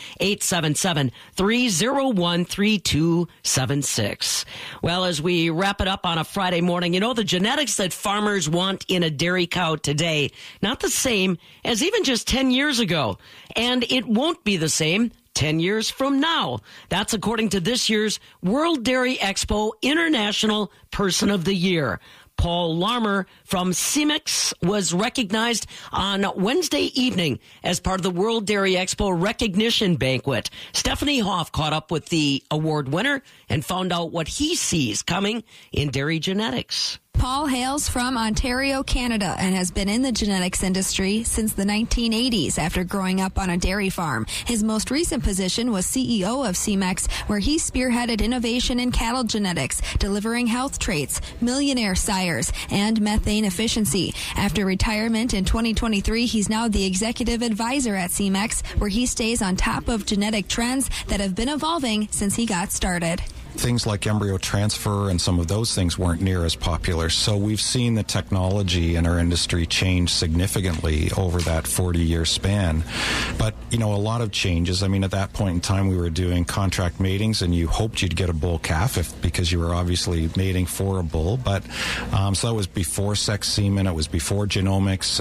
877-301-3276. Well, as we wrap it up on a Friday morning, you know, the genetics that farmers want in a dairy cow today, not the same as even just 10 years ago. And it won't be the same 10 years from now. That's according to this year's World Dairy Expo International Person of the Year. Paul Larmer from CEMEX was recognized on Wednesday evening as part of the World Dairy Expo recognition banquet. Stephanie Hoff caught up with the award winner and found out what he sees coming in dairy genetics. Paul hails from Ontario, Canada, and has been in the genetics industry since the 1980s after growing up on a dairy farm. His most recent position was CEO of CEMEX, where he spearheaded innovation in cattle genetics, delivering health traits, millionaire sires, and methane efficiency. After retirement in 2023, he's now the executive advisor at CEMEX, where he stays on top of genetic trends that have been evolving since he got started. things like embryo transfer and some of those things weren't near as popular. So we've seen the technology in our industry change significantly over that 40-year span. But, a lot of changes. I mean, at that point in time, we were doing contract matings, and you hoped you'd get a bull calf because you were obviously mating for a bull. But so that was before sex semen. It was before genomics.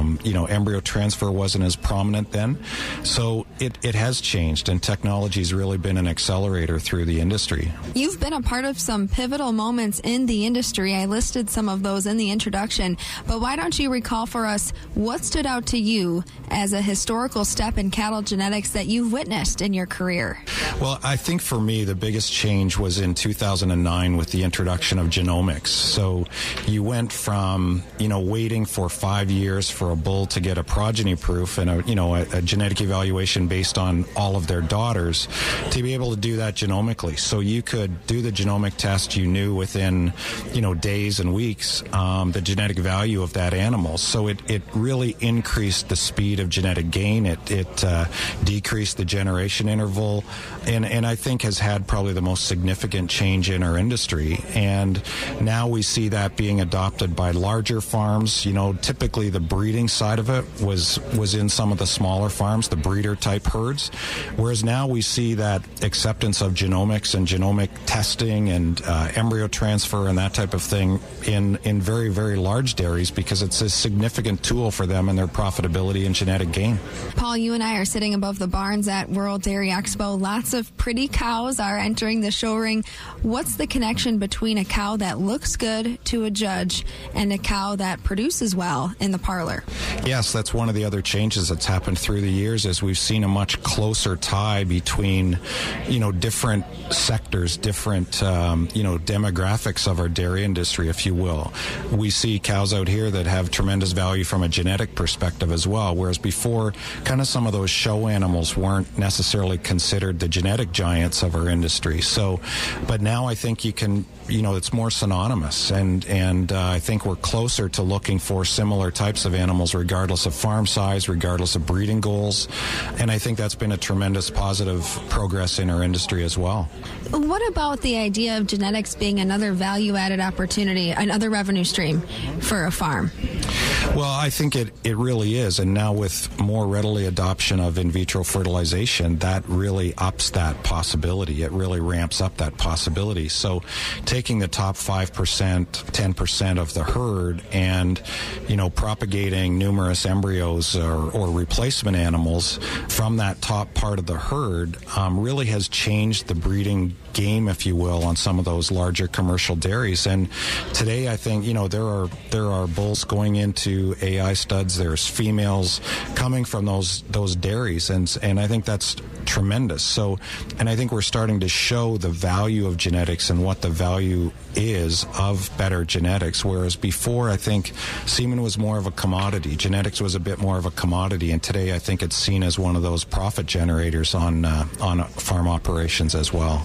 Embryo transfer wasn't as prominent then. So it has changed, and technology's really been an accelerator through the industry. You've been a part of some pivotal moments in the industry. I listed some of those in the introduction, but why don't you recall for us what stood out to you as a historical step in cattle genetics that you've witnessed in your career? Well, I think for me, the biggest change was in 2009 with the introduction of genomics. So you went from, waiting for 5 years for a bull to get a progeny proof and a genetic evaluation based on all of their daughters to be able to do that genomically. So you could do the genomic test, you knew within, days and weeks, the genetic value of that animal. So it really increased the speed of genetic gain. It decreased the generation interval, and I think has had probably the most significant change in our industry. And now we see that being adopted by larger farms. Typically the breeding side of it was in some of the smaller farms, the breeder type herds, whereas now we see that acceptance of genomics and genomic testing and embryo transfer and that type of thing in very, very large dairies, because it's a significant tool for them and their profitability and genetic gain. Paul, you and I are sitting above the barns at World Dairy Expo. Lots of pretty cows are entering the show ring. What's the connection between a cow that looks good to a judge and a cow that produces well in the parlor? Yes, that's one of the other changes that's happened through the years, is we've seen a much closer tie between, different sectors, different, demographics of our dairy industry, if you will. We see cows out here that have tremendous value from a genetic perspective as well, whereas before, kind of some of those show animals weren't necessarily considered the genetic giants of our industry. So, but now I think you can, it's more synonymous, and I think we're closer to looking for similar types of animals, regardless of farm size, regardless of breeding goals, and I think that's been a tremendous positive progress in our industry as well. What about the idea of genetics being another value-added opportunity, another revenue stream for a farm? Well, I think it really is, and now with more readily adoption of in vitro fertilization, that really ups that possibility. It really ramps up that possibility. So taking the top 5%, 10% of the herd and, propagating numerous embryos or replacement animals from that top part of the herd really has changed the breeding game, if you will, on some of those larger commercial dairies. And today, I think, there are bulls going into AI studs. There's females coming from those dairies, and I think that's tremendous. So, and I think we're starting to show the value of genetics and what the value is of better genetics, whereas before I think semen was more of a commodity. Genetics was a bit more of a commodity, and today I think it's seen as one of those profit generators on farm operations as well.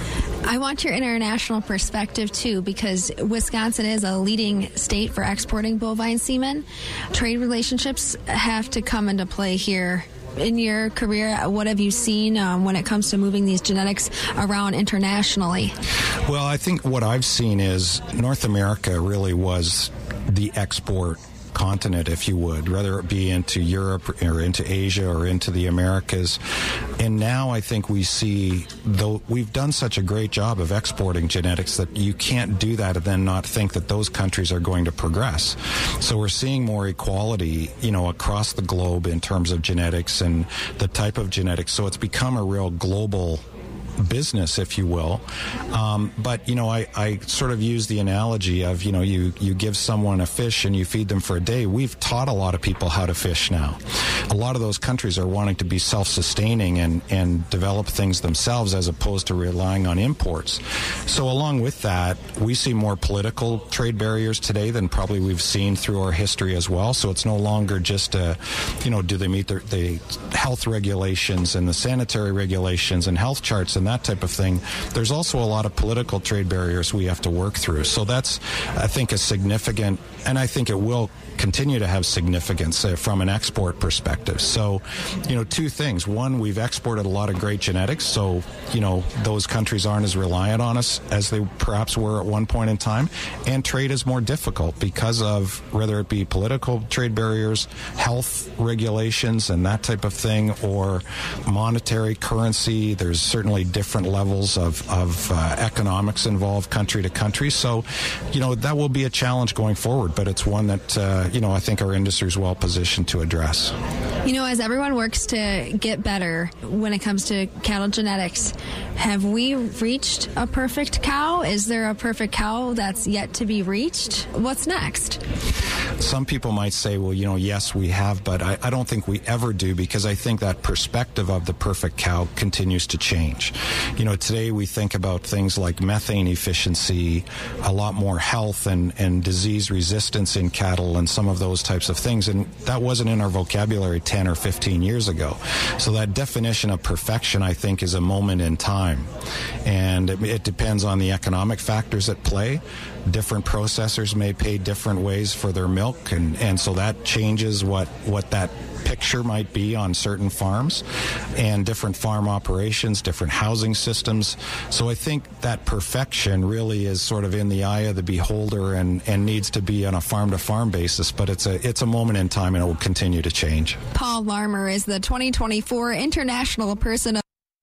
I want your international perspective, too, because Wisconsin is a leading state for exporting bovine semen. Trade relationships have to come into play here. In your career, what have you seen when it comes to moving these genetics around internationally? Well, I think what I've seen is North America really was the export continent, if you would, whether it be into Europe or into Asia or into the Americas. And now I think we see, though we've done such a great job of exporting genetics, that you can't do that and then not think that those countries are going to progress. So we're seeing more equality, across the globe in terms of genetics and the type of genetics. So it's become a real global business, if you will. But, I sort of use the analogy of, you give someone a fish and you feed them for a day. We've taught a lot of people how to fish now. A lot of those countries are wanting to be self-sustaining and develop things themselves as opposed to relying on imports. So along with that, we see more political trade barriers today than probably we've seen through our history as well. So it's no longer just, do they meet the health regulations and the sanitary regulations and health charts and that type of thing. There's also a lot of political trade barriers we have to work through. So that's, I think, a significant, and I think it will continue to have significance from an export perspective. perspective. So, two things. One, we've exported a lot of great genetics, so, those countries aren't as reliant on us as they perhaps were at one point in time. And trade is more difficult because of whether it be political trade barriers, health regulations, and that type of thing, or monetary currency. There's certainly different levels of economics involved country to country. So, that will be a challenge going forward, but it's one that, I think our industry is well positioned to address. As everyone works to get better when it comes to cattle genetics, have we reached a perfect cow? Is there a perfect cow that's yet to be reached? What's next? Some people might say, well, yes, we have, but I don't think we ever do, because I think that perspective of the perfect cow continues to change. Today we think about things like methane efficiency, a lot more health and disease resistance in cattle and some of those types of things, and that wasn't in our vocabulary 10 or 15 years ago. So that definition of perfection, I think, is a moment in time, and it depends on the economic factors at play. Different processors may pay different ways for their milk, and so that changes what that picture might be on certain farms, and different farm operations, different housing systems. So I think that perfection really is sort of in the eye of the beholder and needs to be on a farm-to-farm basis, but it's a moment in time, and it will continue to change. Paul Larmer is the 2024 International Person of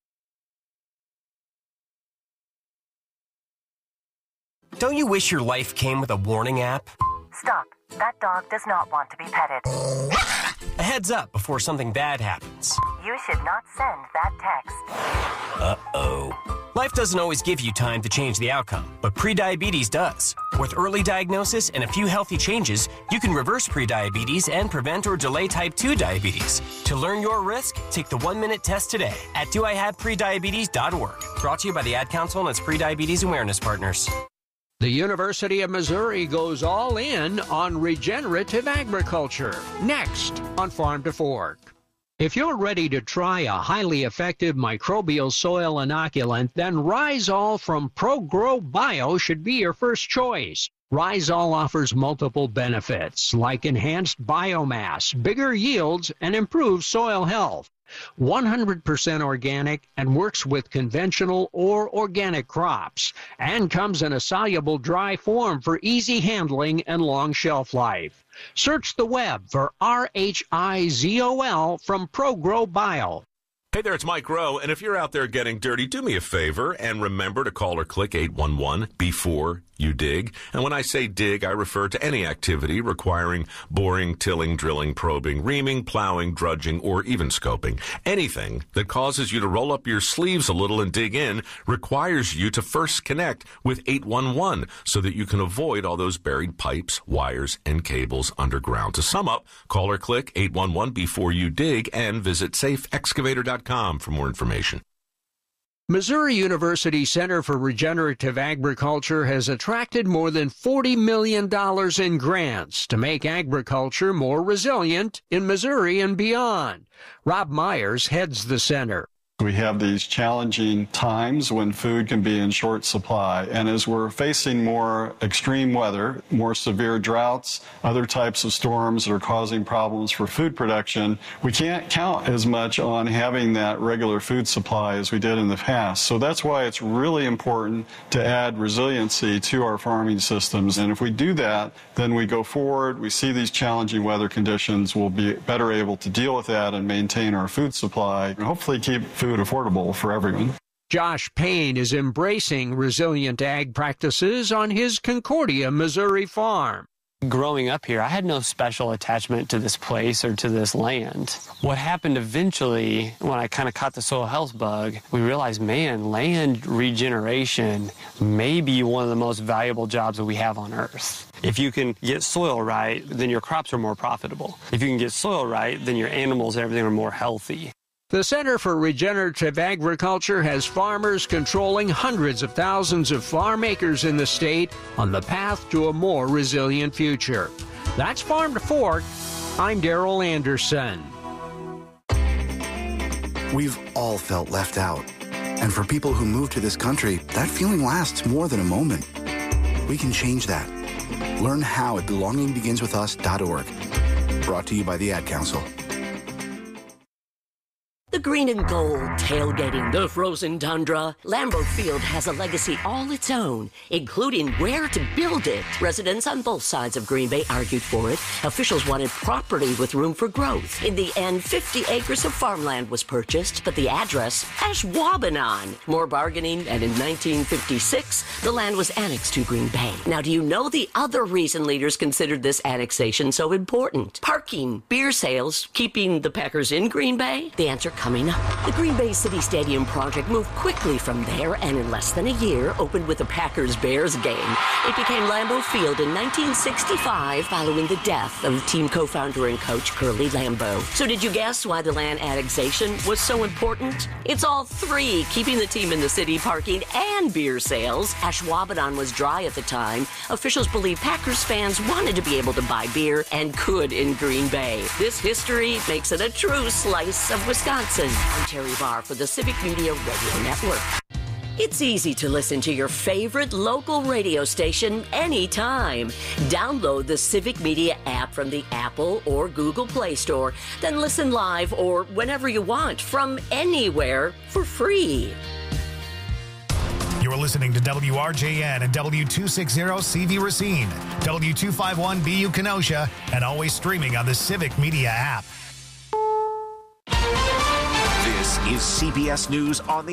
Don't you wish your life came with a warning app? Stop. That dog does not want to be petted. A heads up before something bad happens. You should not send that text. Uh-oh. Life doesn't always give you time to change the outcome, but prediabetes does. With early diagnosis and a few healthy changes, you can reverse prediabetes and prevent or delay type 2 diabetes. To learn your risk, take the 1-minute test today at doihaveprediabetes.org. Brought to you by the Ad Council and its prediabetes awareness partners. The University of Missouri goes all in on regenerative agriculture. Next on Farm to Fork. If you're ready to try a highly effective microbial soil inoculant, then Rhizol from ProGrow Bio should be your first choice. Rhizol offers multiple benefits like enhanced biomass, bigger yields, and improved soil health. 100% organic and works with conventional or organic crops, and comes in a soluble dry form for easy handling and long shelf life. Search the web for RHIZOL from ProGrow Bio. Hey there, it's Mike Rowe, and if you're out there getting dirty, do me a favor and remember to call or click 811 before you dig. And when I say dig, I refer to any activity requiring boring, tilling, drilling, probing, reaming, plowing, drudging, or even scoping. Anything that causes you to roll up your sleeves a little and dig in requires you to first connect with 811 so that you can avoid all those buried pipes, wires, and cables underground. To sum up, call or click 811 before you dig and visit safeexcavator.com for more information. Missouri University Center for Regenerative Agriculture has attracted more than $40 million in grants to make agriculture more resilient in Missouri and beyond. Rob Myers heads the center. We have these challenging times when food can be in short supply, and as we're facing more extreme weather, more severe droughts, other types of storms that are causing problems for food production, we can't count as much on having that regular food supply as we did in the past. So that's why it's really important to add resiliency to our farming systems. And if we do that, then we go forward, we see these challenging weather conditions, we'll be better able to deal with that and maintain our food supply and hopefully keep food affordable for everyone. Josh Payne is embracing resilient ag practices on his Concordia, Missouri farm. Growing up here, I had no special attachment to this place or to this land. What happened eventually, when I kind of caught the soil health bug, we realized, man, land regeneration may be one of the most valuable jobs that we have on earth. If you can get soil right, then your crops are more profitable. If you can get soil right, then your animals and everything are more healthy. The Center for Regenerative Agriculture has farmers controlling hundreds of thousands of farm acres in the state on the path to a more resilient future. That's Farm to Fork. I'm Darrell Anderson. We've all felt left out. And for people who move to this country, that feeling lasts more than a moment. We can change that. Learn how at belongingbeginswithus.org. Brought to you by the Ad Council. green and gold, tailgating the frozen tundra, Lambeau Field has a legacy all its own, including where to build it. Residents on both sides of Green Bay argued for it. Officials wanted property with room for growth. In the end, 50 acres of farmland was purchased, but the address, Ashwaubenon. More bargaining, and in 1956, the land was annexed to Green Bay. Now, do you know the other reason leaders considered this annexation so important? Parking, beer sales, keeping the Packers in Green Bay? The answer coming up. The Green Bay City Stadium project moved quickly from there and in less than a year opened with a Packers-Bears game. It became Lambeau Field in 1965 following the death of team co-founder and coach Curly Lambeau. So did you guess why the land annexation was so important? It's all three, keeping the team in the city, parking, and beer sales. Ashwaubenon was dry at the time. Officials believe Packers fans wanted to be able to buy beer and could in Green Bay. This history makes it a true slice of Wisconsin. I'm Terry Barr for the Civic Media Radio Network. It's easy to listen to your favorite local radio station anytime. Download the Civic Media app from the Apple or Google Play Store. Then listen live or whenever you want from anywhere for free. You're listening to WRJN and W260CV Racine, W251BU Kenosha, and always streaming on the Civic Media app. This is CBS News on the